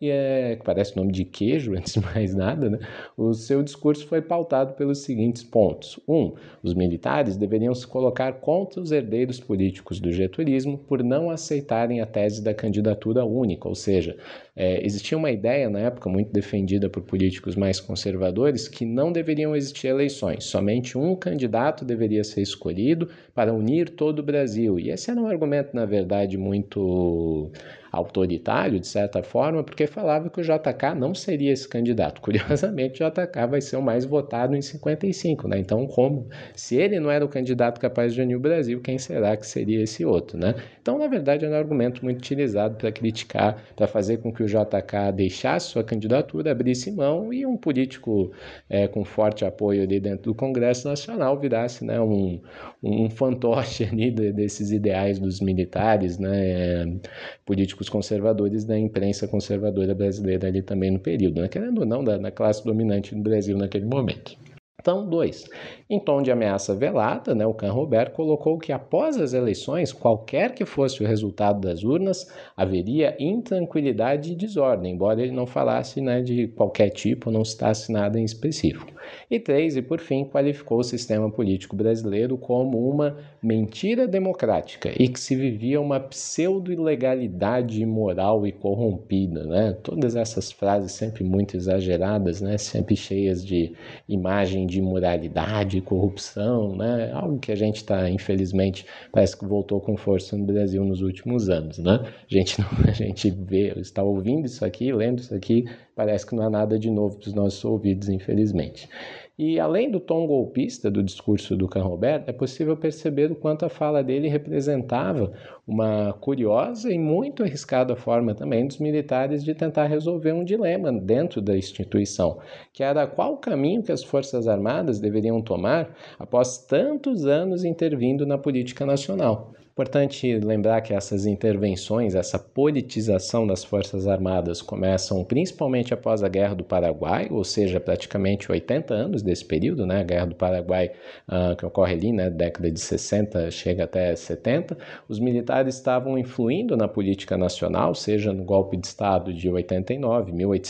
que parece nome de queijo, antes de mais nada, né? O seu discurso foi pautado pelos seguintes pontos. 1. Os militares deveriam se colocar contra os herdeiros políticos do getulismo por não aceitarem a tese da candidatura única, ou seja, existia uma ideia na época muito defendida por políticos mais conservadores que não deveriam existir eleições, somente um candidato deveria ser escolhido para unir todo o Brasil. E esse era um argumento, na verdade, muito autoritário, de certa forma, porque falava que o JK não seria esse candidato. Curiosamente, o JK vai ser o mais votado em 55, né? Então, se ele não era o candidato capaz de unir o Brasil, quem será que seria esse outro, né? Então, na verdade, era um argumento muito utilizado para criticar, para fazer com que o JK deixasse sua candidatura, abrisse mão e um político com forte apoio ali dentro do Congresso Nacional virasse, né, um fantoche ali desses ideais dos militares, né, políticos conservadores da imprensa conservadora brasileira ali também no período, né, querendo ou não, da classe dominante no Brasil naquele momento. Então, 2. Em tom de ameaça velada, né, o Canrobert colocou que após as eleições, qualquer que fosse o resultado das urnas, haveria intranquilidade e desordem, embora ele não falasse, né, de qualquer tipo, não citasse nada em específico. E 3, e por fim, qualificou o sistema político brasileiro como uma mentira democrática e que se vivia uma pseudo-ilegalidade imoral e corrompida, né? Todas essas frases sempre muito exageradas, né? Sempre cheias de imagem de imoralidade e corrupção, né? Algo que a gente está, infelizmente, parece que voltou com força no Brasil nos últimos anos, né? A gente está ouvindo isso aqui, lendo isso aqui, parece que não há nada de novo para os nossos ouvidos, infelizmente. E além do tom golpista do discurso do Canrobert, é possível perceber o quanto a fala dele representava uma curiosa e muito arriscada forma também dos militares de tentar resolver um dilema dentro da instituição, que era qual o caminho que as Forças Armadas deveriam tomar após tantos anos intervindo na política nacional. Importante lembrar que essas intervenções, essa politização das Forças Armadas começam principalmente após a Guerra do Paraguai, ou seja, praticamente 80 anos desse período, né? A Guerra do Paraguai que ocorre ali, né? Década de 60, chega até 70. Os militares estavam influindo na política nacional, seja no golpe de Estado de 89,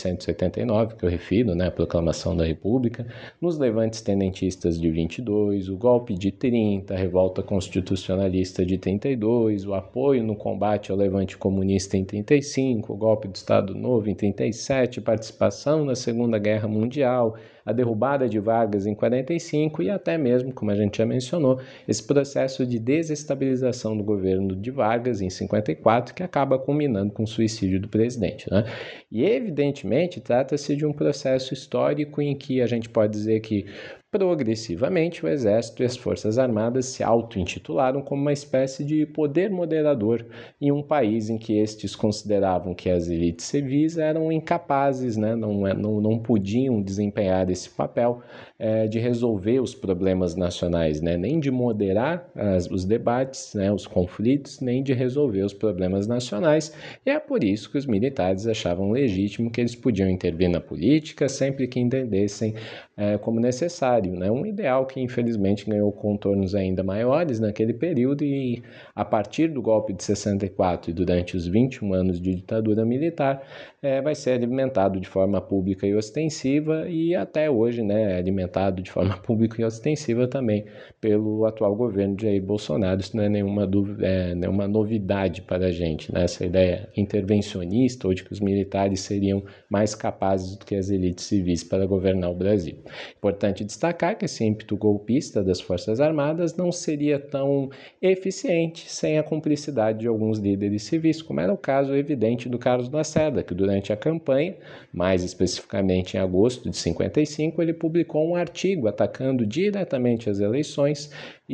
1889, que eu refiro, né? A Proclamação da República, nos levantes tenentistas de 22, o golpe de 30, a Revolta Constitucionalista de 32, o apoio no combate ao levante comunista em 35, o golpe do Estado Novo em 37, participação na Segunda Guerra Mundial, a derrubada de Vargas em 45 e até mesmo, como a gente já mencionou, esse processo de desestabilização do governo de Vargas em 54, que acaba culminando com o suicídio do presidente, né? E evidentemente trata-se de um processo histórico em que a gente pode dizer que progressivamente o Exército e as Forças Armadas se auto-intitularam como uma espécie de poder moderador em um país em que estes consideravam que as elites civis eram incapazes, né, não podiam desempenhar esse papel de resolver os problemas nacionais, né, nem de moderar os debates, né, os conflitos, nem de resolver os problemas nacionais. E é por isso que os militares achavam legítimo que eles podiam intervir na política sempre que entendessem como necessário, né? Um ideal que infelizmente ganhou contornos ainda maiores naquele período e a partir do golpe de 64 e durante os 21 anos de ditadura militar vai ser alimentado de forma pública e ostensiva e até hoje, né, alimentado de forma pública e ostensiva também pelo atual governo de Jair Bolsonaro. Isso não é nenhuma dúvida, nenhuma novidade para a gente, né? Essa ideia intervencionista ou de que os militares seriam mais capazes do que as elites civis para governar o Brasil. Importante destacar que esse ímpeto golpista das Forças Armadas não seria tão eficiente sem a cumplicidade de alguns líderes civis, como era o caso evidente do Carlos Lacerda, que durante a campanha, mais especificamente em agosto de 55, ele publicou um artigo atacando diretamente as eleições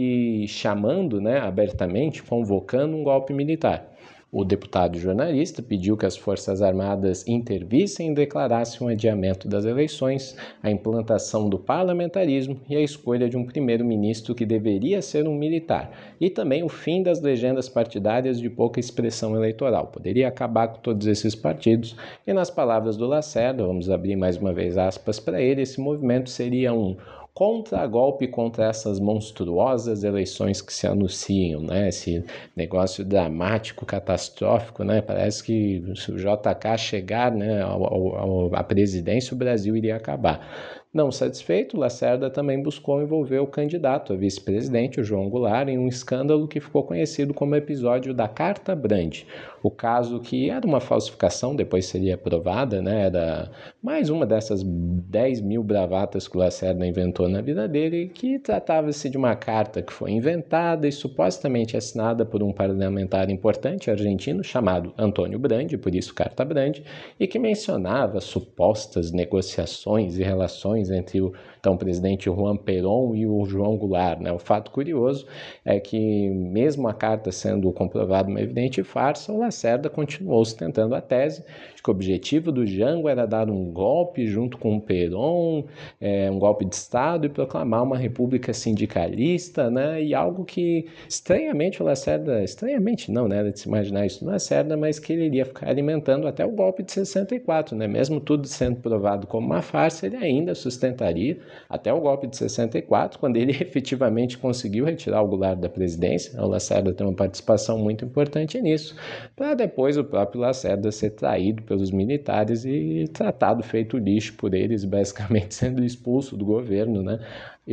e chamando, né, abertamente, convocando um golpe militar. O deputado jornalista pediu que as Forças Armadas intervissem e declarassem um adiamento das eleições, a implantação do parlamentarismo e a escolha de um primeiro-ministro que deveria ser um militar, e também o fim das legendas partidárias de pouca expressão eleitoral. Poderia acabar com todos esses partidos, e nas palavras do Lacerda, vamos abrir mais uma vez aspas para ele, esse movimento seria um contra-golpe contra essas monstruosas eleições que se anunciam, né? Esse negócio dramático, catastrófico, né? Parece que se o JK chegar, né, à presidência, o Brasil iria acabar. Não satisfeito, Lacerda também buscou envolver o candidato a vice-presidente, o João Goulart, em um escândalo que ficou conhecido como episódio da Carta Brandi. O caso que era uma falsificação, depois seria provada, né? Era mais uma dessas 10 mil bravatas que o Lacerda inventou na vida dele, que tratava-se de uma carta que foi inventada e supostamente assinada por um parlamentar importante argentino chamado Antônio Brandi, por isso Carta Brandi, e que mencionava supostas negociações e relações entre o então presidente Juan Perón e o João Goulart, né? O fato curioso é que, mesmo a carta sendo comprovada uma evidente farsa, o Lacerda continuou sustentando a tese de que o objetivo do Jango era dar um golpe junto com o Perón, um golpe de Estado, e proclamar uma república sindicalista, né? E algo que, estranhamente, o Lacerda, estranhamente não, né? Era de se imaginar isso no Lacerda, mas que ele iria ficar alimentando até o golpe de 64, né? Mesmo tudo sendo provado como uma farsa, ele ainda sustentaria até o golpe de 64, quando ele efetivamente conseguiu retirar o Goulart da presidência. O Lacerda tem uma participação muito importante nisso, para depois o próprio Lacerda ser traído pelos militares e tratado, feito lixo por eles, basicamente sendo expulso do governo, né?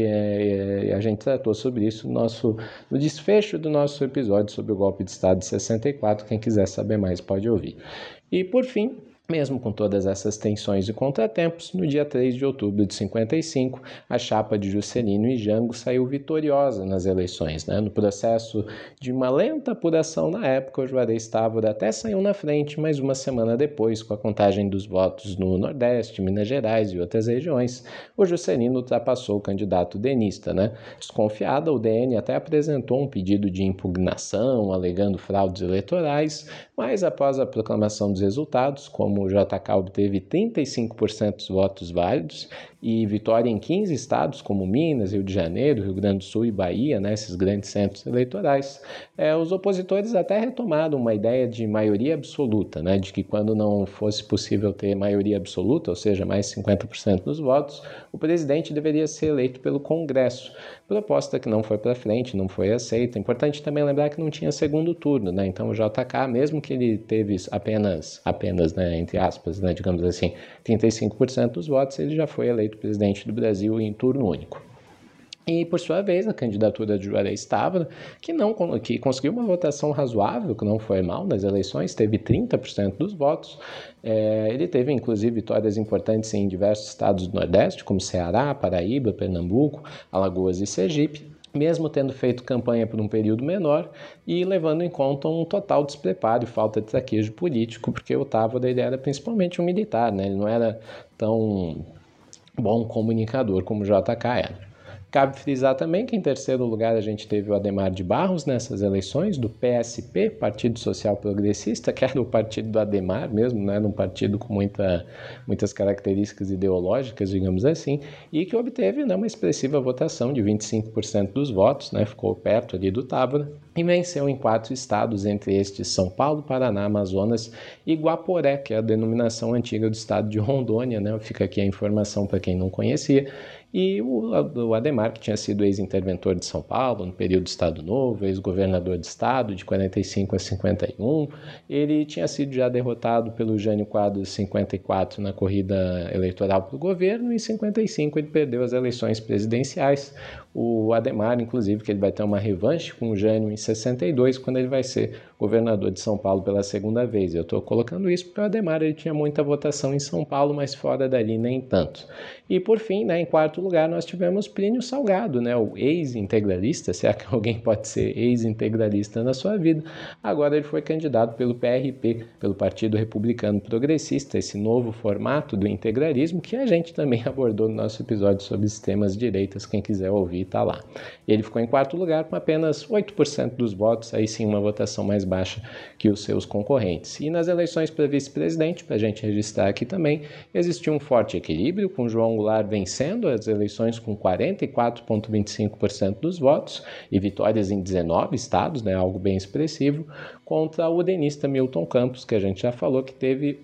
E a gente tratou sobre isso no desfecho do nosso episódio sobre o golpe de Estado de 64. Quem quiser saber mais pode ouvir. E por fim, mesmo com todas essas tensões e contratempos, no dia 3 de outubro de 55, a chapa de Juscelino e Jango saiu vitoriosa nas eleições, né? No processo de uma lenta apuração na época, o Juarez Távora até saiu na frente, mas uma semana depois, com a contagem dos votos no Nordeste, Minas Gerais e outras regiões, o Juscelino ultrapassou o candidato denista, né? Desconfiada, o DN até apresentou um pedido de impugnação, alegando fraudes eleitorais, mas após a proclamação dos resultados, como o JK obteve 35% dos votos válidos e vitória em 15 estados, como Minas, Rio de Janeiro, Rio Grande do Sul e Bahia, né, esses grandes centros eleitorais, os opositores até retomaram uma ideia de maioria absoluta, né, de que quando não fosse possível ter maioria absoluta, ou seja, mais 50% dos votos, o presidente deveria ser eleito pelo Congresso. Proposta que não foi para frente, não foi aceita. Importante também lembrar que não tinha segundo turno, né? Então o JK, mesmo que ele teve apenas, né, entre aspas, né, digamos assim, 35% dos votos, ele já foi eleito presidente do Brasil em turno único. E, por sua vez, a candidatura de Juarez Távora, que conseguiu uma votação razoável, que não foi mal nas eleições, teve 30% dos votos. Ele teve, inclusive, vitórias importantes em diversos estados do Nordeste, como Ceará, Paraíba, Pernambuco, Alagoas e Sergipe, mesmo tendo feito campanha por um período menor e levando em conta um total despreparo e falta de traquejo político, porque o Távora ele era principalmente um militar, né? Ele não era tão bom comunicador como o JK era. Cabe frisar também que em terceiro lugar a gente teve o Adhemar de Barros nessas eleições, do PSP, Partido Social Progressista, que era o partido do Adhemar mesmo, né, um partido com muitas características ideológicas, digamos assim, e que obteve, né, uma expressiva votação de 25% dos votos, né, ficou perto ali do Távora, e venceu em 4 estados, entre estes São Paulo, Paraná, Amazonas e Guaporé, que é a denominação antiga do estado de Rondônia, né, fica aqui a informação para quem não conhecia. E o Adhemar, que tinha sido ex-interventor de São Paulo no período do Estado Novo, ex-governador de Estado de 45 a 51, ele tinha sido já derrotado pelo Jânio Quadros em 54 na corrida eleitoral para o governo, e em 55 ele perdeu as eleições presidenciais. O Adhemar, inclusive, que ele vai ter uma revanche com o Jânio em 62, quando ele vai ser governador de São Paulo pela segunda vez. Eu estou colocando isso porque o Adhemar ele tinha muita votação em São Paulo, mas fora dali nem tanto. E por fim, né, em quarto lugar, nós tivemos Plínio Salgado, né, o ex-integralista. Será que alguém pode ser ex-integralista na sua vida? Agora ele foi candidato pelo PRP, pelo Partido Republicano Progressista, esse novo formato do integralismo que a gente também abordou no nosso episódio sobre sistemas de direitas. Quem quiser ouvir, está lá. Ele ficou em quarto lugar com apenas 8% dos votos, aí sim uma votação mais baixa que os seus concorrentes. E nas eleições para vice-presidente, para a gente registrar aqui também, existiu um forte equilíbrio, com João Goulart vencendo as eleições com 44,25% dos votos e vitórias em 19 estados, né, algo bem expressivo, contra o udenista Milton Campos, que a gente já falou que teve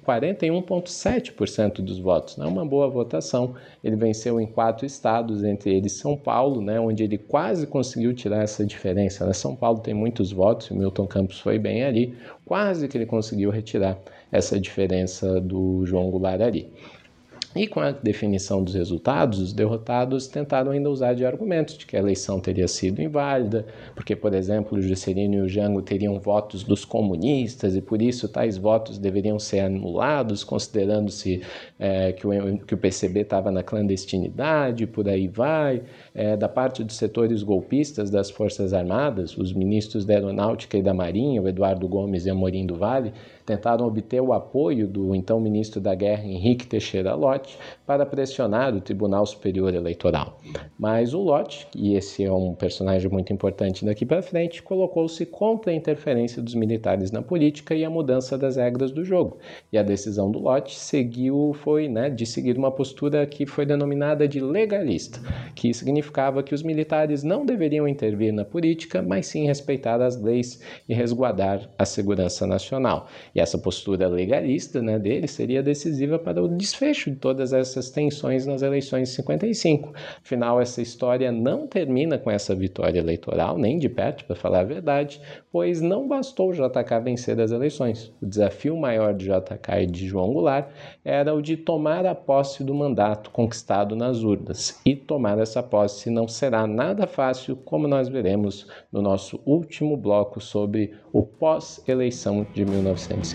41,7% dos votos. Né, uma boa votação. Ele venceu em 4 estados, entre eles São Paulo, né, onde ele quase conseguiu tirar essa diferença. Né? São Paulo tem muitos votos, o Milton Campos foi bem ali, quase que ele conseguiu retirar essa diferença do João Goulart ali. E com a definição dos resultados, os derrotados tentaram ainda usar de argumentos de que a eleição teria sido inválida, porque, por exemplo, o Juscelino e o Jango teriam votos dos comunistas e por isso tais votos deveriam ser anulados, considerando-se que o PCB estava na clandestinidade, por aí vai. Da parte dos setores golpistas das Forças Armadas, os ministros da Aeronáutica e da Marinha, o Eduardo Gomes e Amorim do Vale, tentaram obter o apoio do então ministro da Guerra, Henrique Teixeira Lott, para pressionar o Tribunal Superior Eleitoral. Mas o Lott, e esse é um personagem muito importante daqui para frente, colocou-se contra a interferência dos militares na política e a mudança das regras do jogo. E a decisão do Lott foi de seguir uma postura que foi denominada de legalista, que significava que os militares não deveriam intervir na política, mas sim respeitar as leis e resguardar a segurança nacional. E essa postura legalista dele seria decisiva para o desfecho de todas essas tensões nas eleições de 55. Afinal, essa história não termina com essa vitória eleitoral, nem de perto, para falar a verdade, pois não bastou o JK vencer as eleições. O desafio maior de JK e de João Goulart era o de tomar a posse do mandato conquistado nas urnas. E tomar essa posse não será nada fácil, como nós veremos no nosso último bloco sobre o pós-eleição de 1955.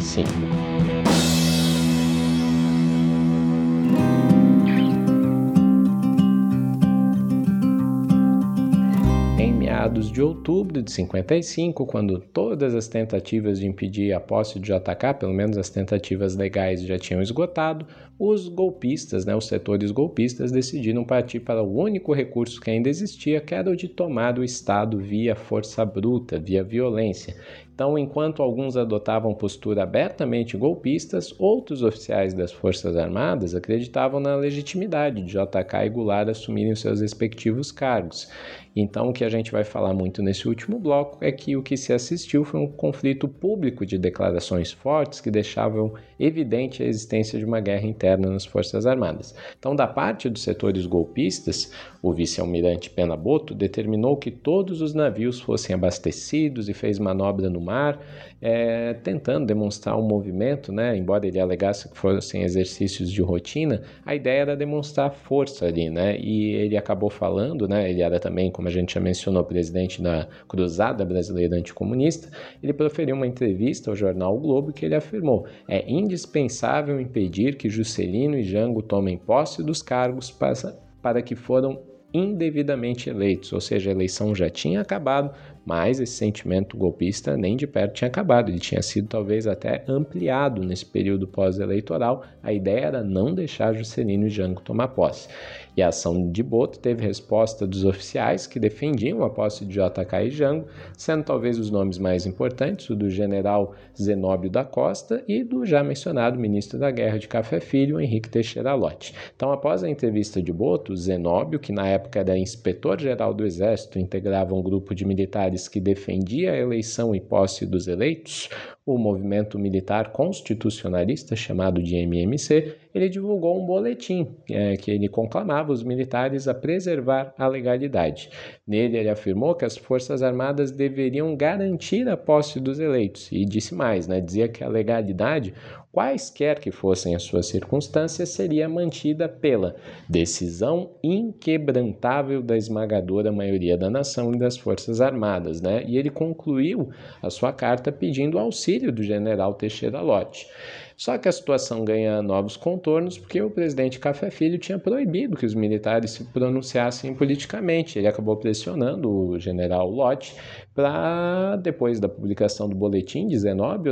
Em meados de outubro de 55, quando todas as tentativas de impedir a posse de JK, pelo menos as tentativas legais, já tinham esgotado, os golpistas, os setores golpistas, decidiram partir para o único recurso que ainda existia, que era o de tomar o Estado via força bruta, via violência. Então, enquanto alguns adotavam postura abertamente golpistas, outros oficiais das Forças Armadas acreditavam na legitimidade de JK e Goulart assumirem os seus respectivos cargos. Então, o que a gente vai falar muito nesse último bloco é que o que se assistiu foi um conflito público de declarações fortes que deixavam evidente a existência de uma guerra interna nas Forças Armadas. Então, da parte dos setores golpistas, o vice-almirante Pena Botto determinou que todos os navios fossem abastecidos e fez manobra no mar, tentando demonstrar um movimento, embora ele alegasse que fossem exercícios de rotina, a ideia era demonstrar força ali, e ele acabou falando, ele era também, como a gente já mencionou, presidente da Cruzada Brasileira Anticomunista, ele proferiu uma entrevista ao jornal O Globo que ele afirmou: é indispensável impedir que Juscelino e Jango tomem posse dos cargos para que foram indevidamente eleitos, ou seja, a eleição já tinha acabado, mas esse sentimento golpista nem de perto tinha acabado, ele tinha sido talvez até ampliado nesse período pós-eleitoral. A ideia era não deixar Juscelino e Jango tomar posse. E a ação de Botto teve resposta dos oficiais que defendiam a posse de JK e Jango, sendo talvez os nomes mais importantes o do general Zenóbio da Costa e do já mencionado ministro da Guerra de Café Filho, Henrique Teixeira Lott. Então, após a entrevista de Botto, Zenóbio, que na época era inspetor-geral do Exército, integrava um grupo de militares que defendia a eleição e posse dos eleitos, o movimento militar constitucionalista, chamado de MMC, ele divulgou um boletim que ele conclamava os militares a preservar a legalidade. Nele, ele afirmou que as Forças Armadas deveriam garantir a posse dos eleitos e disse mais, dizia que a legalidade, quaisquer que fossem as suas circunstâncias, seria mantida pela decisão inquebrantável da esmagadora maioria da nação e das Forças Armadas, E ele concluiu a sua carta pedindo auxílio do general Teixeira Lott. Só que a situação ganha novos contornos porque o presidente Café Filho tinha proibido que os militares se pronunciassem politicamente. Ele acabou pressionando o general Lott para, depois da publicação do boletim de Zenóbio,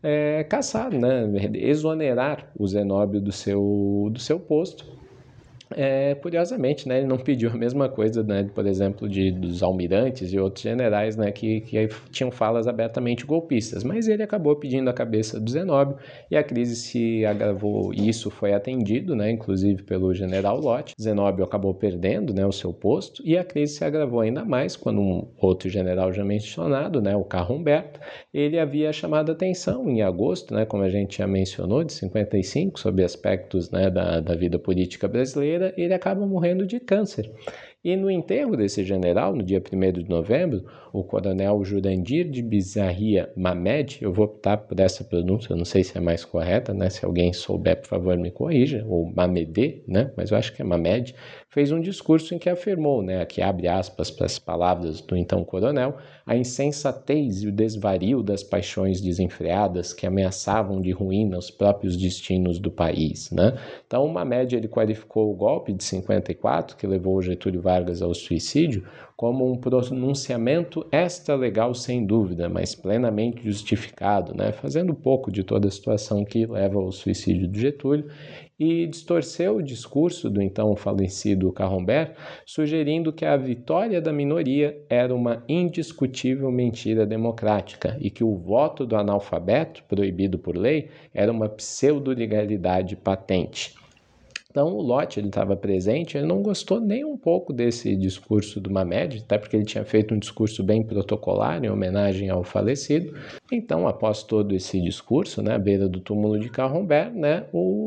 caçar, exonerar o Zenóbio do seu posto. Curiosamente, né, ele não pediu a mesma coisa, né, por exemplo, dos almirantes e outros generais, né, que tinham falas abertamente golpistas, mas ele acabou pedindo a cabeça do Zenóbio e a crise se agravou e isso foi atendido, né, inclusive pelo general Lott. Zenóbio acabou perdendo, né, o seu posto e a crise se agravou ainda mais quando um outro general já mencionado, né, o Carlo Humberto, ele havia chamado a atenção em agosto, né, como a gente já mencionou, de 55, sobre aspectos, né, da vida política brasileira. Ele acaba morrendo de câncer. E no enterro desse general, no dia 1º de novembro, o coronel Jurandir de Bizarria Mamed, eu vou optar por essa pronúncia, não sei se é mais correta, né? Se alguém souber, por favor, me corrija, ou Mamedê, né? Mas eu acho que é Mamed, fez um discurso em que afirmou, né, aqui abre aspas para as palavras do então coronel, a insensatez e o desvario das paixões desenfreadas que ameaçavam de ruína os próprios destinos do país, né? Então, Mamed, ele qualificou o golpe de 54, que levou Getúlio Vargas ao suicídio, como um pronunciamento extralegal sem dúvida, mas plenamente justificado, né? Fazendo pouco de toda a situação que leva ao suicídio do Getúlio, e distorceu o discurso do então falecido Carrombert, sugerindo que a vitória da minoria era uma indiscutível mentira democrática e que o voto do analfabeto, proibido por lei, era uma pseudo-legalidade patente. Então o Lott, ele estava presente, ele não gostou nem um pouco desse discurso do Mamed, até porque ele tinha feito um discurso bem protocolar em homenagem ao falecido. Então, após todo esse discurso, né, à beira do túmulo de Carrombert, né,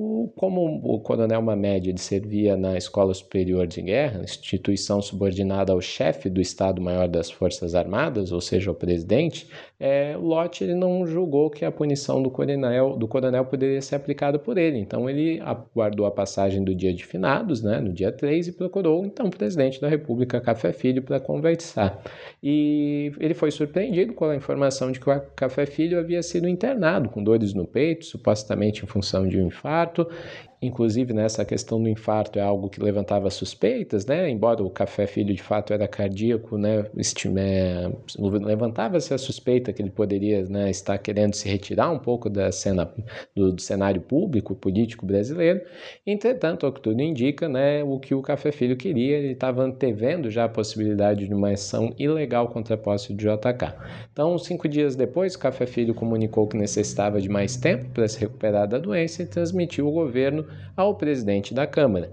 como o coronel Mamed, ele servia na Escola Superior de Guerra, instituição subordinada ao chefe do Estado-Maior das Forças Armadas, ou seja, ao presidente, o Lott, ele não julgou que a punição do coronel poderia ser aplicada por ele. Então, ele aguardou a passagem do dia de finados, né, no dia 3, e procurou então o presidente da República, Café Filho, para conversar. E ele foi surpreendido com a informação de que o Café Filho havia sido internado com dores no peito, supostamente em função de um infarto. Inclusive, nessa questão do infarto é algo que levantava suspeitas, né? Embora o Café Filho de fato era cardíaco, né? Levantava-se a suspeita que ele poderia, né, estar querendo se retirar um pouco da cena, do cenário público, político brasileiro. Entretanto, ao que tudo indica, né, o que o Café Filho queria, ele estava antevendo já a possibilidade de uma ação ilegal contra a posse do JK. Então, 5 dias depois, o Café Filho comunicou que necessitava de mais tempo para se recuperar da doença e transmitiu o governo ao presidente da Câmara.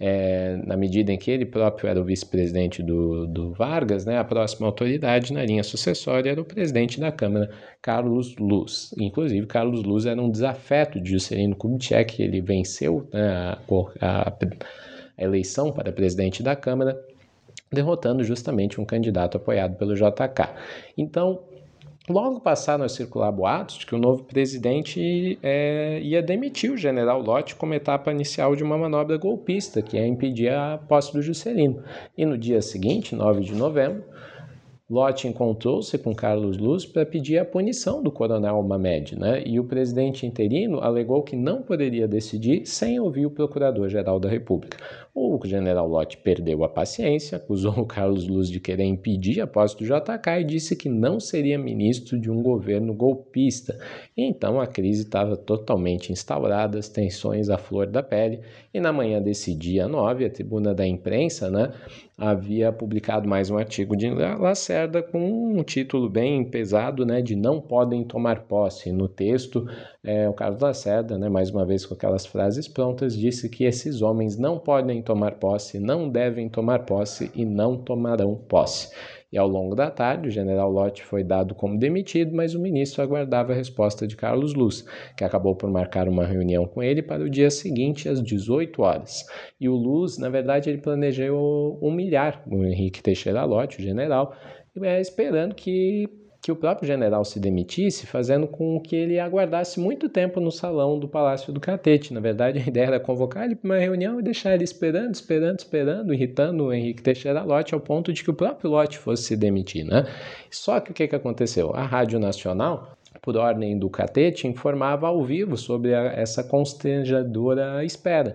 Na medida em que ele próprio era o vice-presidente do Vargas, né, a próxima autoridade na linha sucessória era o presidente da Câmara, Carlos Luz. Inclusive, Carlos Luz era um desafeto de Juscelino Kubitschek, ele venceu, né, a eleição para presidente da Câmara, derrotando justamente um candidato apoiado pelo JK. Então, logo passaram a circular boatos de que o novo presidente ia demitir o general Lott como etapa inicial de uma manobra golpista, que ia impedir a posse do Juscelino. E no dia seguinte, 9 de novembro, Lott encontrou-se com Carlos Luz para pedir a punição do coronel Mamed, né? E o presidente interino alegou que não poderia decidir sem ouvir o procurador-geral da República. O general Lott perdeu a paciência, acusou o Carlos Luz de querer impedir a posse do JK e disse que não seria ministro de um governo golpista. Então a crise estava totalmente instaurada, as tensões à flor da pele, e na manhã desse dia 9, a Tribuna da Imprensa, né, havia publicado mais um artigo de Lacerda com um título bem pesado, né, de Não Podem Tomar Posse. No texto, o Carlos Lacerda, né, mais uma vez com aquelas frases prontas, disse que esses homens não podem tomar posse, não devem tomar posse e não tomarão posse. E ao longo da tarde, o general Lott foi dado como demitido, mas o ministro aguardava a resposta de Carlos Luz, que acabou por marcar uma reunião com ele para o dia seguinte, às 18 horas. E o Luz, na verdade, ele planejou humilhar o Henrique Teixeira Lott, o general, esperando que o próprio general se demitisse, fazendo com que ele aguardasse muito tempo no salão do Palácio do Catete. Na verdade, a ideia era convocar ele para uma reunião e deixar ele esperando, irritando o Henrique Teixeira Lott ao ponto de que o próprio Lott fosse se demitir, né? Só que o que aconteceu? A Rádio Nacional, por ordem do Catete, informava ao vivo sobre essa constrangedora espera.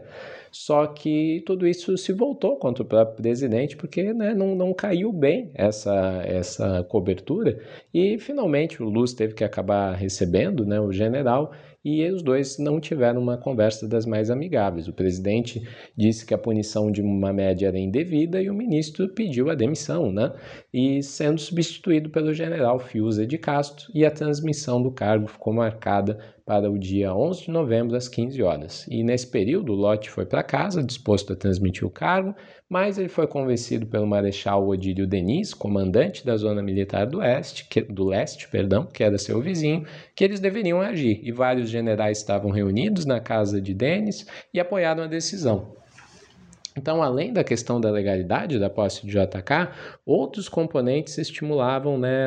Só que tudo isso se voltou contra o próprio presidente, porque, né, não caiu bem essa cobertura, e finalmente o Luz teve que acabar recebendo, né, o general, e os dois não tiveram uma conversa das mais amigáveis. O presidente disse que a punição de Mamed era indevida e o ministro pediu a demissão, né? E sendo substituído pelo general Fiuza de Castro, e a transmissão do cargo ficou marcada para o dia 11 de novembro às 15 horas. E nesse período, Lott foi para casa, disposto a transmitir o cargo, mas ele foi convencido pelo Marechal Odílio Denis, comandante da Zona Militar do Leste, que era seu vizinho, que eles deveriam agir. E vários generais estavam reunidos na casa de Denis e apoiaram a decisão. Então, além da questão da legalidade da posse de JK, outros componentes estimulavam, né,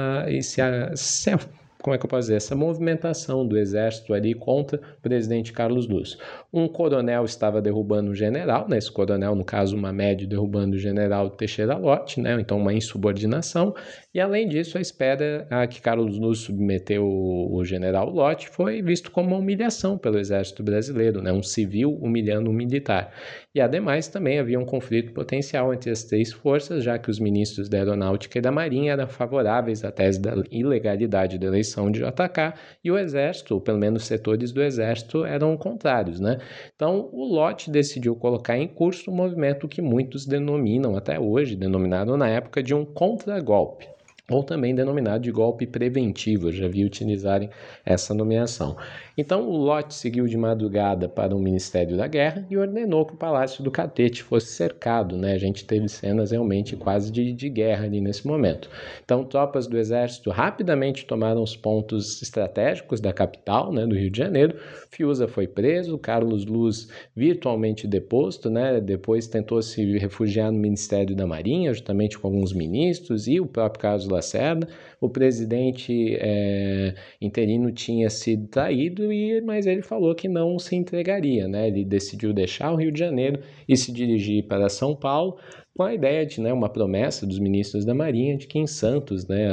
essa movimentação do exército ali contra o presidente Carlos Luz. Um coronel estava derrubando um general, né? Esse coronel, no caso, Mamed, derrubando o general Teixeira Lott, né? Então uma insubordinação. E além disso, a espera a que Carlos Luz submeteu o general Lott foi visto como uma humilhação pelo exército brasileiro, né? Um civil humilhando um militar. E ademais também havia um conflito potencial entre as três forças, já que os ministros da Aeronáutica e da Marinha eram favoráveis à tese da ilegalidade da eleição de JK, e o exército, ou pelo menos setores do exército, eram contrários, né? Então, o Lott decidiu colocar em curso um movimento que muitos denominaram na época de um contragolpe, ou também denominado de golpe preventivo. Eu já vi utilizarem essa nomeação. Então, o Lott seguiu de madrugada para o Ministério da Guerra e ordenou que o Palácio do Catete fosse cercado, né? A gente teve cenas realmente quase de guerra ali nesse momento. Então, tropas do Exército rapidamente tomaram os pontos estratégicos da capital, né, do Rio de Janeiro. Fiuza foi preso, Carlos Luz virtualmente deposto, né? Depois tentou se refugiar no Ministério da Marinha, juntamente com alguns ministros e o próprio Carlos Lacerda. O presidente interino tinha sido traído, mas ele falou que não se entregaria, né? Ele decidiu deixar o Rio de Janeiro e se dirigir para São Paulo, com a ideia de, né, uma promessa dos ministros da Marinha de que em Santos, né,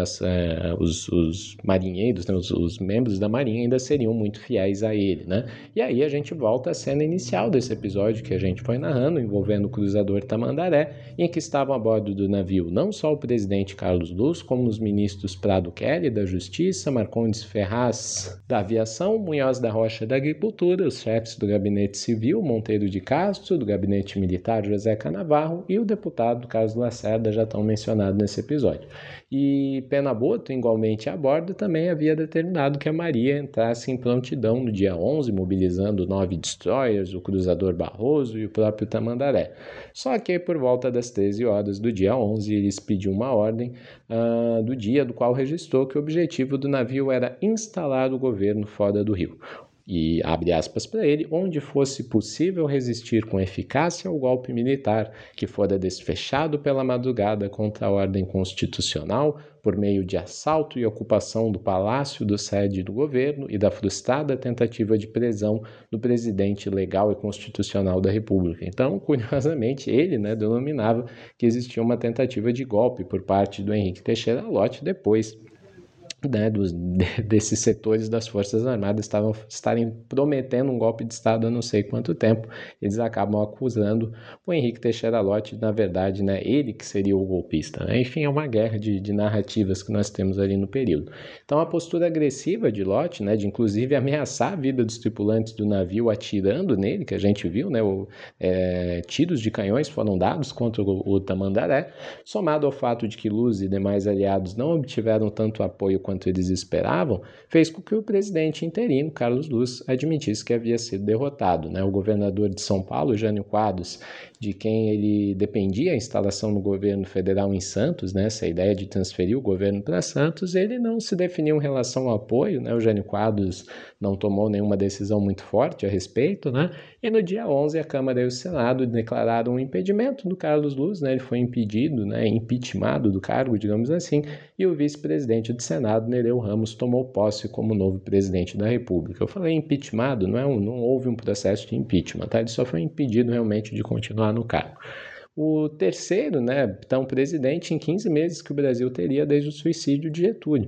os marinheiros, né, os membros da Marinha ainda seriam muito fiéis a ele, né? E aí a gente volta à cena inicial desse episódio que a gente foi narrando, envolvendo o cruzador Tamandaré, em que estavam a bordo do navio não só o presidente Carlos Luz, como os ministros Prado Kelly, da Justiça, Marcondes Ferraz, da Aviação, Munhoz da Rocha, da Agricultura, os chefes do Gabinete Civil, Monteiro de Castro, do Gabinete Militar, José Canavarro, e o deputado Carlos Lacerda, já estão mencionados nesse episódio. E Penaboto, igualmente a bordo, também havia determinado que a Maria entrasse em prontidão no dia 11, mobilizando 9 destroyers, o cruzador Barroso e o próprio Tamandaré. Só que por volta das 13 horas do dia 11, eles pediu uma ordem do dia, do qual registrou que o objetivo do navio era instalar o governo fora do Rio. E, abre aspas para ele, onde fosse possível resistir com eficácia ao golpe militar que fora desfechado pela madrugada contra a ordem constitucional por meio de assalto e ocupação do palácio do sede do governo e da frustrada tentativa de prisão do presidente legal e constitucional da República. Então, curiosamente, ele, né, denominava que existia uma tentativa de golpe por parte do Henrique Teixeira Lott depois, né, desses setores das Forças Armadas estarem prometendo um golpe de Estado há não sei quanto tempo. Eles acabam acusando o Henrique Teixeira Lott, na verdade, né, ele que seria o golpista, né? Enfim, é uma guerra de narrativas que nós temos ali no período. Então, a postura agressiva de Lott, né, de inclusive ameaçar a vida dos tripulantes do navio atirando nele, que a gente viu, né, tiros de canhões foram dados contra o Tamandaré, somado ao fato de que Luz e demais aliados não obtiveram tanto apoio quanto eles esperavam, fez com que o presidente interino, Carlos Luz, admitisse que havia sido derrotado, né? O governador de São Paulo, Jânio Quadros, de quem ele dependia a instalação no governo federal em Santos, né? Essa ideia de transferir o governo para Santos, ele não se definiu em relação ao apoio, né? O Jânio Quadros não tomou nenhuma decisão muito forte a respeito, né? E no dia 11, a Câmara e o Senado declararam um impedimento do Carlos Luz, né? Ele foi impedido, né? Impeachmentado do cargo, digamos assim, e o vice-presidente do Senado, Nereu Ramos, tomou posse como novo presidente da República. Eu falei impeachmentado, não houve um processo de impeachment, tá? Ele só foi impedido realmente de continuar no cargo. O terceiro, né, então presidente em 15 meses que o Brasil teria desde o suicídio de Getúlio.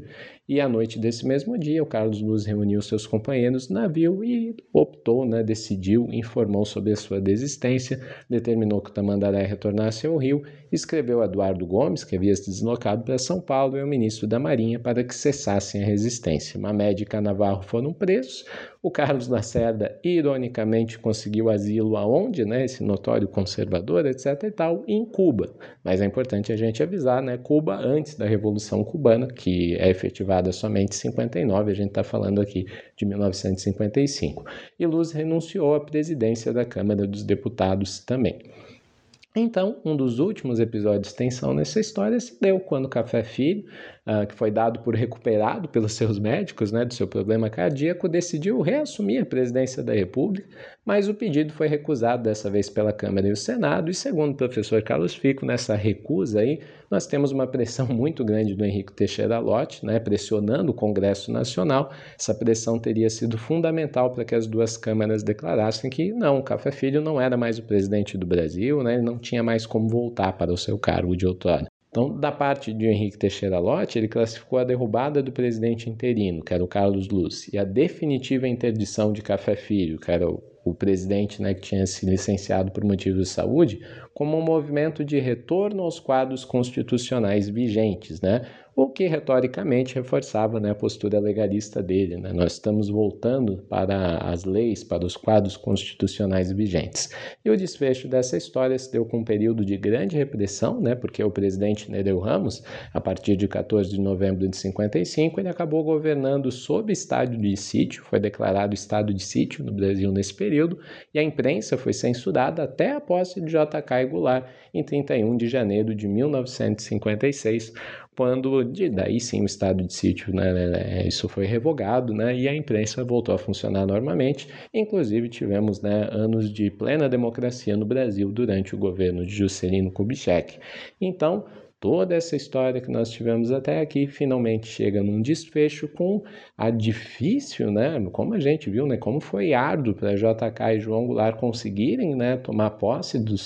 E à noite desse mesmo dia, o Carlos Luz reuniu seus companheiros no navio e optou, decidiu, informou sobre a sua desistência, determinou que o Tamandaré retornasse ao Rio, escreveu a Eduardo Gomes, que havia se deslocado para São Paulo, e ao ministro da Marinha para que cessassem a resistência. Mamed e Canavarro foram presos. O Carlos Lacerda, ironicamente, conseguiu asilo aonde, esse notório conservador, etc. e tal, em Cuba. Mas é importante a gente avisar, Cuba antes da Revolução Cubana, que é efetivada somente em 59, a gente está falando aqui de 1955. E Luz renunciou à presidência da Câmara dos Deputados também. Então, um dos últimos episódios de tensão nessa história se deu quando Café Filho, que foi dado por recuperado pelos seus médicos, do seu problema cardíaco, decidiu reassumir a presidência da República, mas o pedido foi recusado dessa vez pela Câmara e o Senado, e segundo o professor Carlos Fico, nessa recusa aí, nós temos uma pressão muito grande do Henrique Teixeira Lott, pressionando o Congresso Nacional. Essa pressão teria sido fundamental para que as duas câmaras declarassem que não, Café Filho não era mais o presidente do Brasil, ele não tinha mais como voltar para o seu cargo de outrora. Então, da parte de Henrique Teixeira Lott, ele classificou a derrubada do presidente interino, que era o Carlos Luz, e a definitiva interdição de Café Filho, que era o presidente que tinha se licenciado por motivos de saúde, como um movimento de retorno aos quadros constitucionais vigentes, o que retoricamente reforçava a postura legalista dele. Nós estamos voltando para as leis, para os quadros constitucionais vigentes. E o desfecho dessa história se deu com um período de grande repressão, porque o presidente Nereu Ramos, a partir de 14 de novembro de 55, ele acabou governando sob estado de sítio, foi declarado estado de sítio no Brasil nesse período, e a imprensa foi censurada até a posse de J.K. Goulart em 31 de janeiro de 1956, quando daí sim o estado de sítio, isso foi revogado, e a imprensa voltou a funcionar normalmente. Inclusive tivemos anos de plena democracia no Brasil durante o governo de Juscelino Kubitschek. Então, toda essa história que nós tivemos até aqui finalmente chega num desfecho com a difícil, como a gente viu, como foi árduo para JK e João Goulart conseguirem tomar posse dos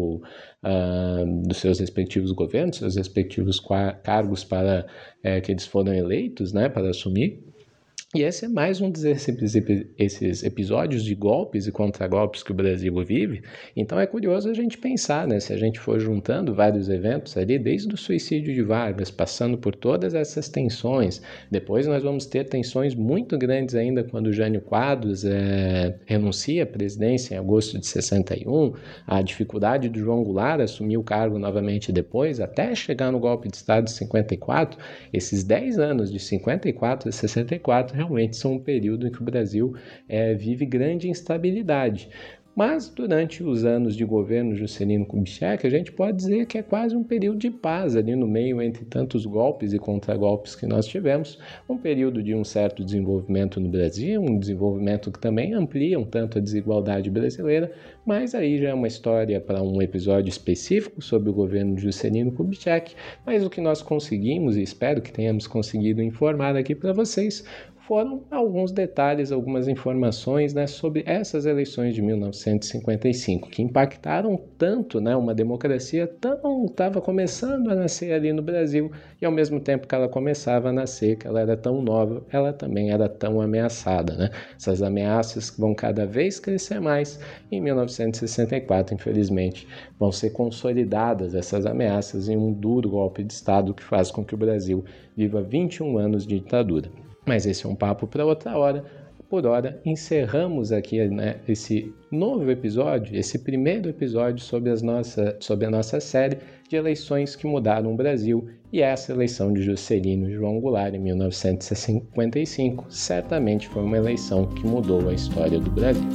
seus respectivos governos, seus respectivos cargos para que eles foram eleitos, para assumir. E esse é mais um desses episódios de golpes e contragolpes que o Brasil vive. Então é curioso a gente pensar, se a gente for juntando vários eventos ali, desde o suicídio de Vargas, passando por todas essas tensões. Depois nós vamos ter tensões muito grandes ainda quando Jânio Quadros renuncia à presidência em agosto de 61, a dificuldade de João Goulart assumir o cargo novamente depois, até chegar no golpe de Estado de 54. Esses 10 anos de 54 a 64 realmente são um período em que o Brasil vive grande instabilidade. Mas durante os anos de governo Juscelino Kubitschek, a gente pode dizer que é quase um período de paz ali no meio entre tantos golpes e contragolpes que nós tivemos, um período de um certo desenvolvimento no Brasil, um desenvolvimento que também amplia um tanto a desigualdade brasileira, mas aí já é uma história para um episódio específico sobre o governo de Juscelino Kubitschek. Mas o que nós conseguimos, e espero que tenhamos conseguido informar aqui para vocês, foram alguns detalhes, algumas informações sobre essas eleições de 1955, que impactaram tanto, uma democracia estava começando a nascer ali no Brasil, e ao mesmo tempo que ela começava a nascer, que ela era tão nova, ela também era tão ameaçada. Essas ameaças que vão cada vez crescer mais. Em 1964, infelizmente, vão ser consolidadas essas ameaças em um duro golpe de Estado que faz com que o Brasil viva 21 anos de ditadura. Mas esse é um papo para outra hora. Por hora, encerramos aqui esse novo episódio, esse primeiro episódio sobre a nossa série de eleições que mudaram o Brasil. E essa eleição de Juscelino e João Goulart em 1955 certamente foi uma eleição que mudou a história do Brasil.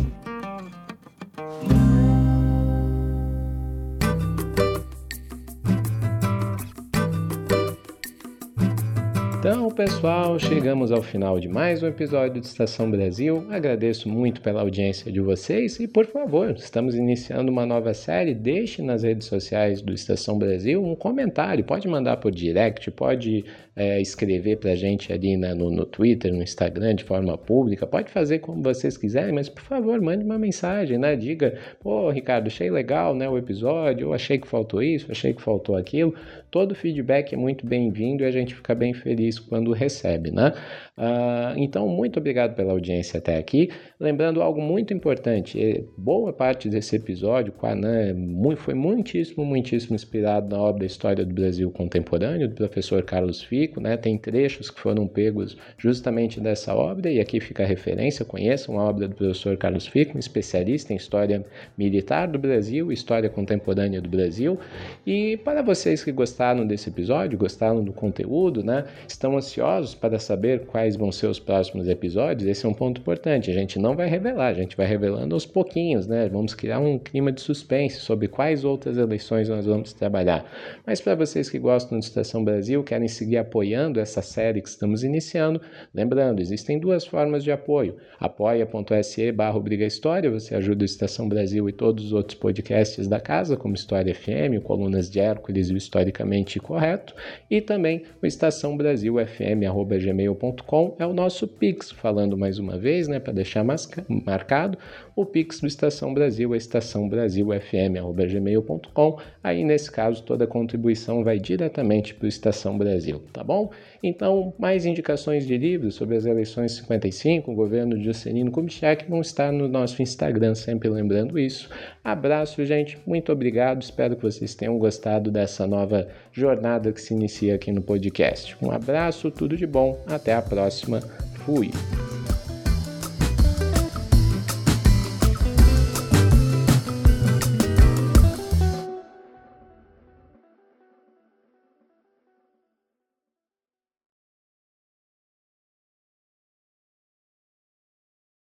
Então, pessoal, chegamos ao final de mais um episódio de Estação Brasil. Agradeço muito pela audiência de vocês e, por favor, estamos iniciando uma nova série. Deixe nas redes sociais do Estação Brasil um comentário. Pode mandar por direct, pode escrever pra gente ali no Twitter, no Instagram, de forma pública, pode fazer como vocês quiserem, mas por favor, mande uma mensagem, né? Diga, pô, Ricardo, achei legal, né, o episódio, ou achei que faltou isso, achei que faltou aquilo. Todo feedback é muito bem-vindo e a gente fica bem feliz quando recebe, né? Então, muito obrigado pela audiência até aqui. Lembrando algo muito importante, boa parte desse episódio com a Anã foi muitíssimo inspirado na obra História do Brasil Contemporâneo, do professor Carlos Fico, né? Tem trechos que foram pegos justamente dessa obra, e aqui fica a referência, conheçam a obra do professor Carlos Fico, um especialista em História Militar do Brasil, História Contemporânea do Brasil. E para vocês que gostaram desse episódio, gostaram do conteúdo, né? Estão ansiosos para saber quais vão ser os próximos episódios, esse é um ponto importante, a gente não vai revelar, a gente vai revelando aos pouquinhos, né? Vamos criar um clima de suspense sobre quais outras eleições nós vamos trabalhar. Mas para vocês que gostam do Estação Brasil, querem seguir apoiando essa série que estamos iniciando, lembrando, existem duas formas de apoio. apoia.se/obrigahistoria, você ajuda o Estação Brasil e todos os outros podcasts da casa, como História FM, Colunas de Hércules e o Historicamente Correto, e também o estaçãobrasilfm@gmail.com é o nosso Pix, falando mais uma vez, né, para deixar marcado, o Pix do Estação Brasil é estaçãobrasilfm@gmail.com. Aí, nesse caso, toda a contribuição vai diretamente para o Estação Brasil, tá bom? Então, mais indicações de livros sobre as eleições 55, o governo de Juscelino Kubitschek, vão estar no nosso Instagram, sempre lembrando isso. Abraço, gente, muito obrigado, espero que vocês tenham gostado dessa nova jornada que se inicia aqui no podcast. Um abraço, tudo de bom, até a próxima, fui!